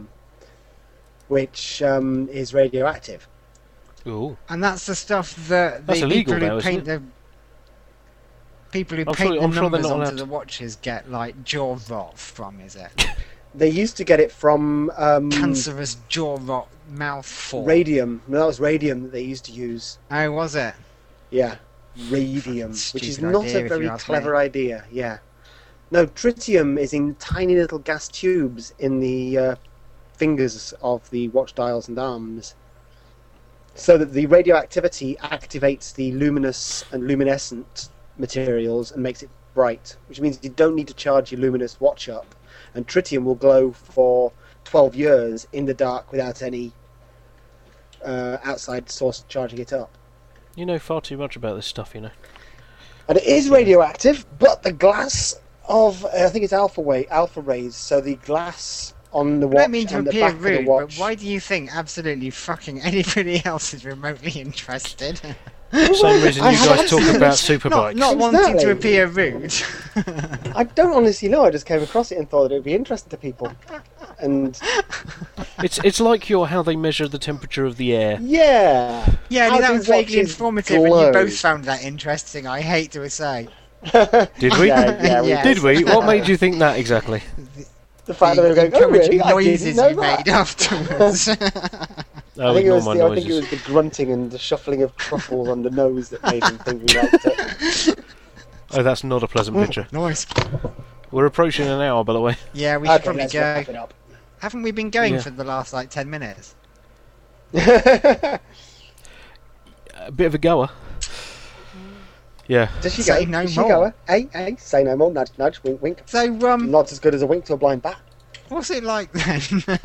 which is radioactive. Ooh. And that's the stuff that the That's illegal people who now, isn't paint it? the people who I'm paint sure- the I'm sure they're numbers not onto allowed the to. watches get like jaw rot from, is it? They used to get it from Cancerous jaw rot mouthful. radium. No, that was radium that they used to use. Oh, was it? Yeah, radium, which is Stupid not idea, a if very you ask clever me. idea. Yeah, no, tritium is in tiny little gas tubes in the fingers of the watch dials and arms, so that the radioactivity activates the luminous and luminescent materials and makes it bright, which means you don't need to charge your luminous watch up, and tritium will glow for 12 years in the dark without any outside source charging it up. You know far too much about this stuff, you know. And it is radioactive, but the glass of I think it's alpha rays. So the glass on the I watch don't mean to and the appear back of the rude, but watch. why do you think absolutely fucking anybody else is remotely interested? Same reason I you have guys talk absolutely- about superbikes. Not wanting to Exactly. appear rude. I don't honestly know. I just came across it and thought it would be interesting to people. And It's like how they measure the temperature of the air. yeah, Yeah, How that do was vaguely watches informative, and glow? you both found that interesting. I hate to say. Did we? Yeah, we Yeah. Did we? What made you think that exactly? the fact that they were going, oh encouraging really? I noises didn't know you that. made afterwards. Oh, I think, ignore my I think noises. it was the grunting and the shuffling of truffles on the nose that made him think we liked it. Oh, that's not a pleasant picture. Nice. We're approaching an hour, by the way. Yeah, we should Okay, probably let's go. wrap it up. Haven't we been going Yeah. for the last like 10 minutes? A bit of a goer. Yeah. Does she Say go? no Does she more. go? Hey, say no more. Nudge, nudge, wink, wink. So, Not as good as a wink to a blind bat. what's it like then?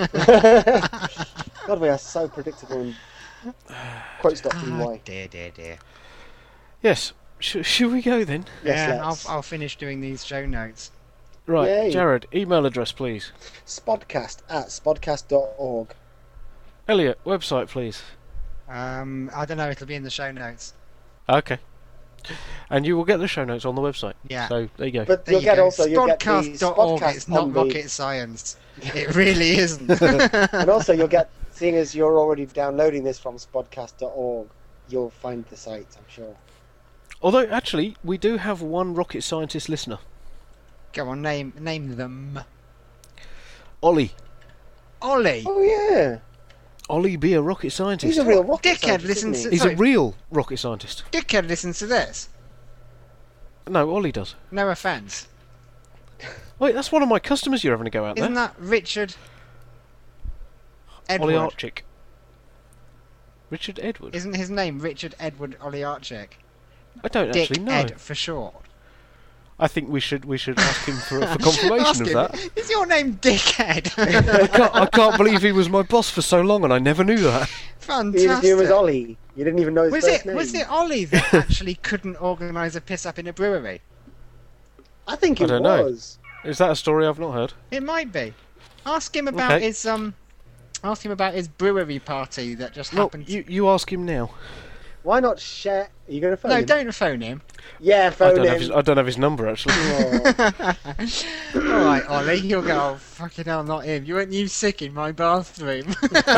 God, we are so predictable and quote stop Ah, why. dear. Yes. Should we go then? Yes, Yeah, let's. I'll finish doing these show notes. Right, Yay. Jared, email address, please. Spodcast@spodcast.org. Elliot, website, please. I don't know. It'll be in the show notes. Okay. And you will get the show notes on the website. Yeah. So there you go. But There you'll you get go. also you'll get the Spodcast.org. Spodcast It's not on the- rocket science. It really isn't. and also you'll get, seeing as you're already downloading this from spodcast.org, you'll find the site, I'm sure. Although, actually, we do have one rocket scientist listener. Go on, name them. Ollie. Ollie. Oh yeah, Ollie be a rocket scientist. he's a real rocket Dickhead scientist, listens isn't to- he? He's a real rocket scientist. Dickhead listens to this. No, Ollie does. No offence. Wait, that's one of my customers you're having to go out Isn't there. that Richard Edward? Ollie Archick. Richard Edward? Isn't his name Richard Edward Oliarchik? I don't Dick actually know. Ed for short. I think we should ask him for confirmation Ask of him, that. Is your name Dickhead? I can't believe he was my boss for so long and I never knew that. You just knew him as Fantastic. Ollie. You didn't even know his first name. Was it Ollie that actually couldn't organise a piss up in a brewery? I think I it don't know. was. Is that a story I've not heard? It might be. Ask him about Okay. his Ask him about his brewery party that just No, happened. you ask him now. Why not share? Are you going to phone No, him? don't phone him. Yeah, I phone don't, him. have his number actually. Oh. All right, Ollie, you'll go. Oh, fucking hell, not him. You weren't you sick in my bathroom?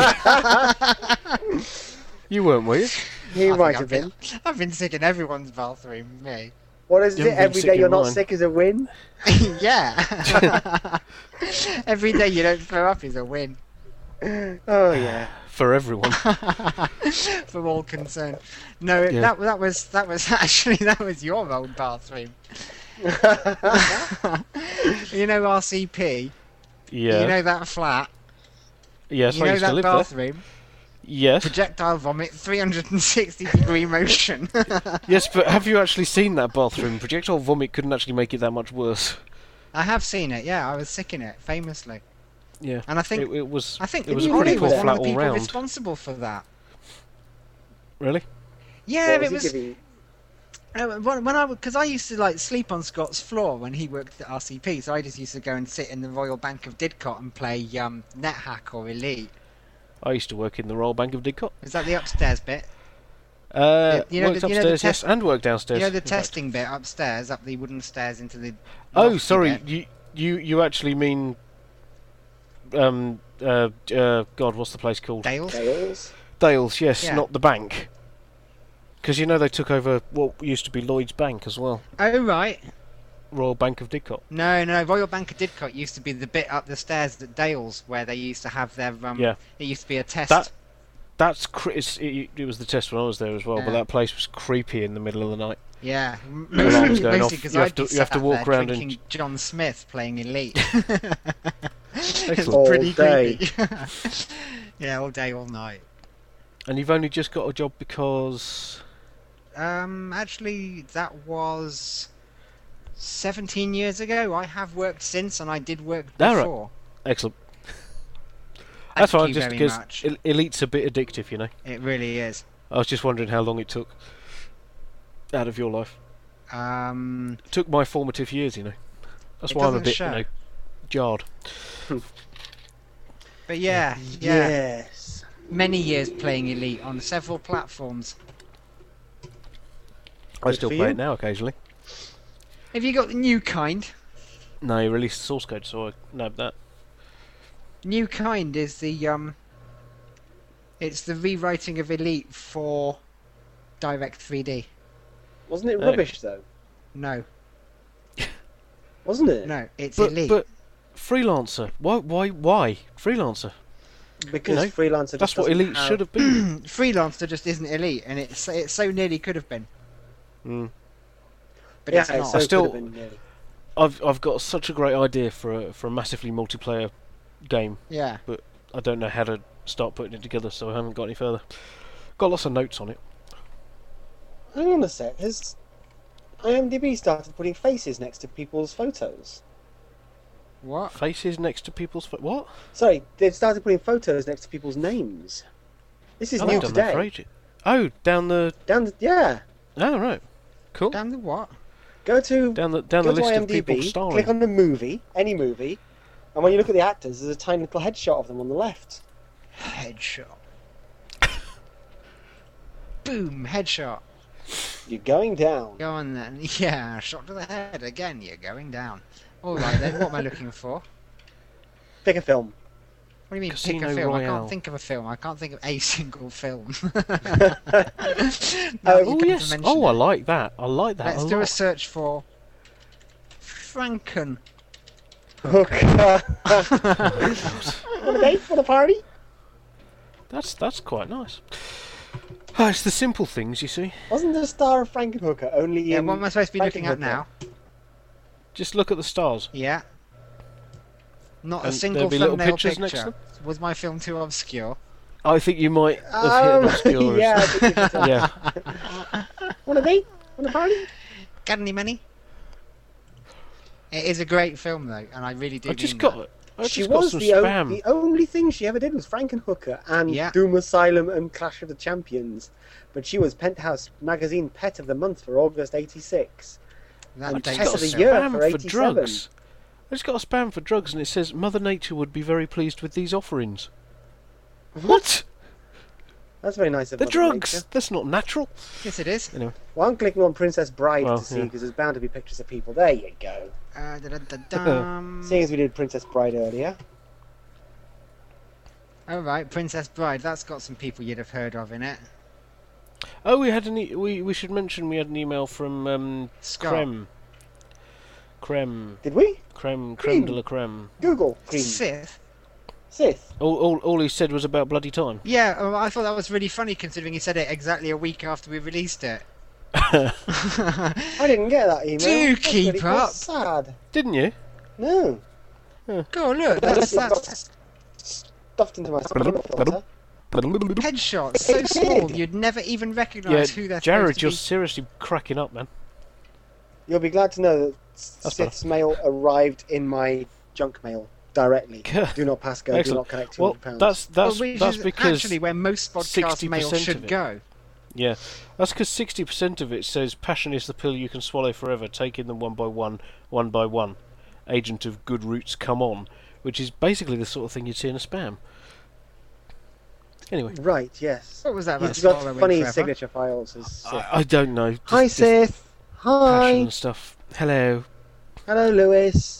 You weren't, were you? He I might think have been. I've been sick in everyone's bathroom, me. What is You it? haven't been Every sick day in you're not mine. sick is a win? Yeah. Every day you don't throw up is a win Oh, yeah. For everyone. for all concerned. No, Yeah. that was actually that was your old bathroom. You know RCP. Yeah. You know that flat. Yes, You I know used to that live there. bathroom. Yes. Projectile vomit, 360-degree motion. Yes, but have you actually seen that bathroom? Projectile vomit couldn't actually make it that much worse. I have seen it. Yeah, I was sick in it, famously. Yeah. And I think it was. I think it was a Ollie pretty was poor one flat of the all people round. responsible for that. Really? Yeah, What it was was. he giving? When I, because I used to like sleep on Scott's floor when he worked at RCP, so I just used to go and sit in the Royal Bank of Didcot and play NetHack or Elite. I used to work in the Royal Bank of Didcot. Is that the upstairs bit? Worked you know upstairs, the- you know the yes, test- and worked downstairs. You know the in fact. testing bit upstairs, up the wooden stairs into the. Oh, lofty sorry. bit? You actually mean. God, what's the place called? Dales. Dales? Dales, yes, Yeah. not the bank. Because you know they took over what used to be Lloyd's Bank as well. Oh right. Royal Bank of Didcot. No, Royal Bank of Didcot used to be the bit up the stairs at Dales where they used to have their. Yeah. It used to be a test. That's it was the test when I was there as well, but Yeah. that place was creepy in the middle of the night. Yeah, Alarms going off. mostly because You have I'd to- be you have sat to walk there around and- drinking John Smith playing Elite. It's Excellent. pretty All day. creepy. Yeah, all day, all night. And you've only just got a job because. Actually, that was 17 years ago. I have worked since, and I did work All right. before. Excellent. That's Thank fine, you just very because much. Elite's a bit addictive, you know. It really is. I was just wondering how long it took out of your life. It took my formative years, you know. That's It why I'm a doesn't bit, show. you know, jarred. But yeah, Yes. many years playing Elite on several platforms. I Good still for play you. it now occasionally. Have you got the new kind? No, you released the source code, so I nabbed that. New kind is the it's the rewriting of Elite for Direct 3D. Wasn't it No. rubbish, though? No, Wasn't it? no, it's But, Elite. but freelancer, why freelancer? Because You know, Freelancer just That's what doesn't Elite have- should have been. Freelancer just isn't Elite, and it so nearly could have been, Mm. but Yeah, it's it not. so still- could have been, really. I've got such a great idea for a massively multiplayer game. Yeah, I don't know how to start putting it together, so I haven't got any further. Got lots of notes on it. Hang on a sec. Has IMDb started putting faces next to people's photos? what? Faces next to people's what? Sorry, they've started putting photos next to people's names. This is Oh, new they've done that for today. ages. Oh, down the. Yeah. Oh, right. Cool. Down the what? Go to Down the go to list of people IMDb, starring. click on the movie, any movie, and when you look at the actors, there's a tiny little headshot of them on the left. Headshot. Boom, headshot. You're going down. Go on then. Yeah, shot to the head again. You're going down. All right then. What am I looking for? Pick a film. What do you mean Casino pick a film? I Royale. can't think of a film. I can't think of a single film. Oh yes. Oh, I like that. I like that Let's a do a lot. search for Franken. Hooker. Want a date? Want a party? That's quite nice. Oh, it's the simple things, you see. Wasn't the star of Frankenhooker only Yeah, in... what am I supposed to be looking at now? Just look at the stars. Yeah. Not a And single there'll be little thumbnail pictures next to picture. them? Was my film too obscure? I think you might have hit an obscure. yeah. I think it's Yeah. Want a date? Want a party? Got any money? It is a great film though, and I really do I just mean got. that. I She just got was some the spam. only thing she ever did was Frankenhooker and Yeah. Doom Asylum and Clash of the Champions. But she was Penthouse Magazine Pet of the Month for August '86. That And dates Pet of us the so Year bad. for Spam for 87. drugs. I just got a spam for drugs, and it says Mother Nature would be very pleased with these offerings. What? That's very nice of The Mother drugs. Nature. That's not natural. Yes, it is. Anyway, Well, I'm clicking on Princess Bride Well, to see yeah. because there's bound to be pictures of people. There you go. Da-da-da-dum. Seeing as we did Princess Bride earlier. All right, Princess Bride. That's got some people you'd have heard of in it. oh, we had we should mention we had an email from Scott. Creme Did we? creme Cream. de la creme. Google Cream. Sith. Sith. All he said was about bloody time. Yeah, I thought that was really funny considering he said it exactly a week after we released it. I didn't get that email. Do That's keep really up. sad. Didn't you? No. Go on, look. That's Stuffed into my spam filter. headshots so small you'd never even recognise who Yeah, they're Jared, supposed you're to seriously cracking up, man. You'll be glad to know that That's Sith's mail arrived in my junk mail directly. Do not pass go. Do Excellent. not collect Well, £200. that's which that's is because actually where most podcast mail 60% of should it. go. yeah, that's because 60% of it says passion is the pill you can swallow forever, taking them one by one. Agent of good roots, come on, which is basically the sort of thing you'd see in a spam. Anyway, Right. Yes. What was that about He's got swallowing funny forever? signature files. As Sith. I don't know. Hi, just Sith. passion Hi. and stuff. Hello, Hello, Lewis.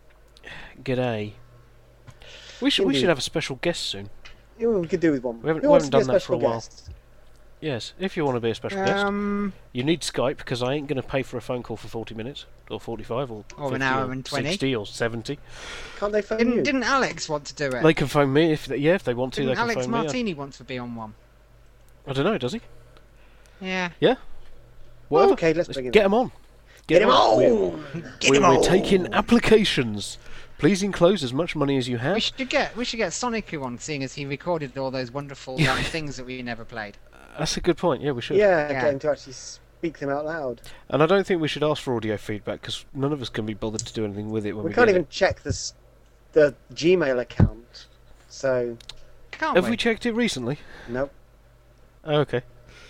g'day. We should Indeed. have a special guest soon. Yeah, we could do with one. We haven't- Who we wants haven't to be done that for a special while. guest? Yes, if you want to be a special guest, Um, you need Skype because I ain't going to pay for a phone call for 40 minutes or 45 or Or an 50 hour or and 20. 60 or 70. Can't they phone you? didn't Alex want to do it? They can phone me if they want to. Didn't They can Alex phone me. Martini want to be on one? I don't know. Does he? Yeah. Whatever. Okay, let's bring him Get him on. Get him We're, on! Get him we're on! taking applications. Please enclose as much money as you We have. should get Sonic on, seeing as he recorded all those wonderful things that we never played. That's a good point. Yeah, we should. Yeah, Yeah. get him to actually speak them out loud. And I don't think we should ask for audio feedback because none of us can be bothered to do anything with it when we, We can't get even check the Gmail account. So, Can't Have we? we checked it recently? nope. Oh, okay.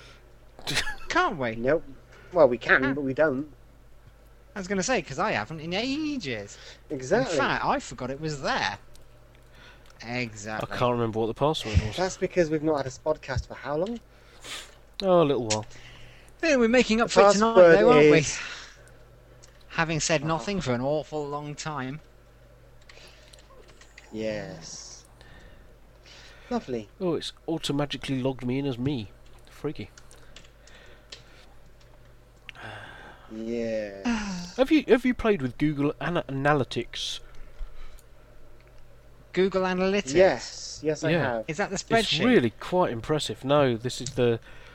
Can't we? Nope. Well, we can, but we don't. I was going to say, because I haven't in ages. Exactly. In fact, I forgot it was there. Exactly. I can't remember what the password was. That's because we've not had a podcast for how long? Oh, a little while. Yeah, we're making up The for it tonight, password though, aren't we? is- Having said nothing for an awful long time. Yes. Lovely. Oh, it's automatically logged me in as me. Freaky. Yeah. Have you played with Google Analytics? Google Analytics. Yes. Yes, I Yeah. have. Is that the It's spreadsheet? really quite impressive. No, this is the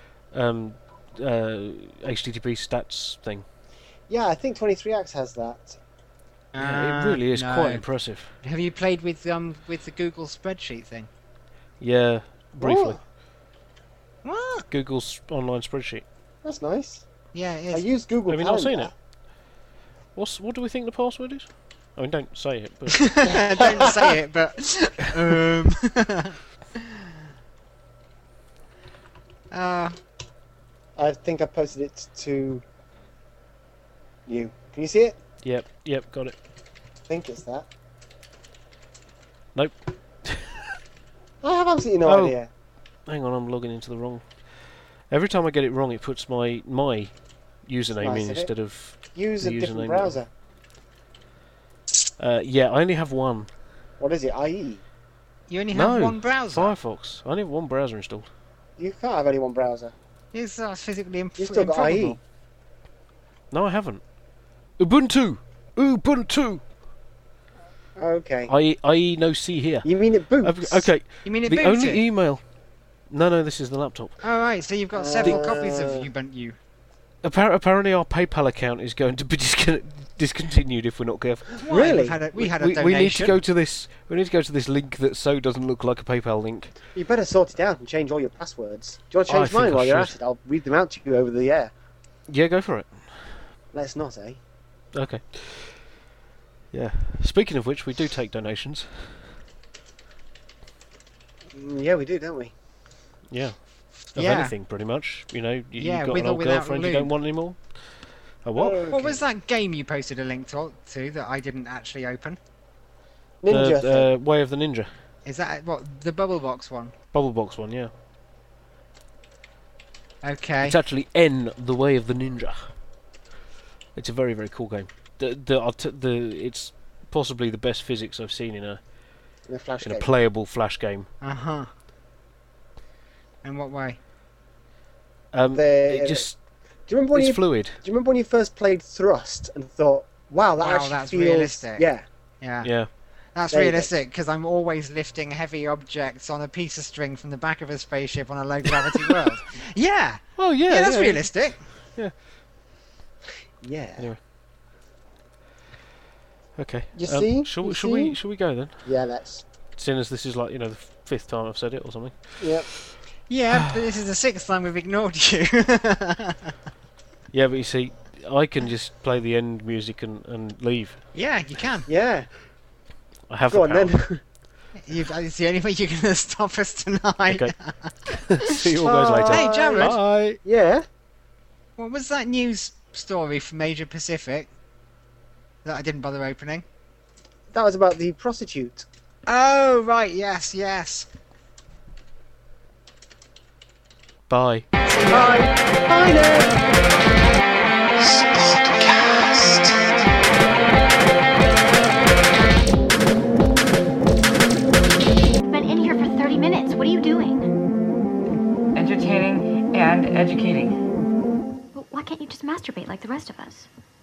HTTP stats thing. Yeah, I think 23X has that. Yeah, it really is no. quite impressive. Have you played with the Google spreadsheet thing? Yeah, briefly. Oh, What? Google's online spreadsheet. that's nice. Yeah, it I is. use Google Have you not seen Calendar. it? What do we think the password is? I mean, don't say it, but Don't say it, but I think I posted it to You. Can you see it? Yep, got it. I think it's that. Nope. I have absolutely no Oh. idea. Hang on, I'm logging into the wrong. Every time I get it wrong, it puts my username nice, in isn't it? instead of. Use a The different username. browser. Yeah, I only have one. What is it? IE? You only have No, one browser. Firefox. I only have one browser installed. You can't have only one browser. It's physically You've still got improbable. IE. No, I haven't. Ubuntu. Okay. IE no C here. You mean it boots? Okay. You mean it The booted? only email. No, this is the laptop. Oh right, so you've got several copies of Uh, Ubuntu. Apparently, our PayPal account is going to be discontinued if we're not careful. Why? Really? We had a donation. We need to go to this. We need to go to this link that so doesn't look like a PayPal link. You better sort it out and change all your passwords. Do you want to I change think mine I while you're should. at it? I'll read them out to you over the air. Yeah, go for it. Let's not, eh? Okay. Yeah. Speaking of which, we do take donations. Yeah, we do, don't we? Yeah. Of Yeah. anything, pretty much. You know, Yeah, you've got with an or old without girlfriend you lube. don't want anymore. A what? What was that game you posted a link to that I didn't actually open? Ninja thing. Way of the Ninja. Is that what the Bubble Box one? Bubble Box one, yeah. Okay. It's actually N, the Way of the Ninja. It's a very, very cool game. It's possibly the best physics I've seen in a In a flash game. playable Flash game. Uh-huh. In what way? It just Do you remember when it's you fluid. Do you remember when you first played Thrust and thought, "Wow, that Wow, actually that's feels realistic." Yeah, Yeah. Yeah. That's There you go. realistic because I'm always lifting heavy objects on a piece of string from the back of a spaceship on a low gravity world. Yeah. Oh yeah. Yeah, that's realistic. yeah. Anyway. Okay. You see? Shall You we see? go then? Yeah, let's. Seeing as this is like the fifth time I've said it or something. Yeah. Yeah, but this is the sixth time we've ignored you. Yeah, but you see, I can just play the end music and leave. Yeah, you can. Yeah. I have Go the on power. then. It's the only way you're going to stop us tonight. Okay. See you all guys later. Hey, Jared. Bye. Yeah. What was that news story from Asia Pacific that I didn't bother opening? That was about the prostitute. Oh, right, yes. Bye. Bye. Bye then. Been in here for 30 minutes. What are you doing? Entertaining and educating. Well, why can't you just masturbate like the rest of us?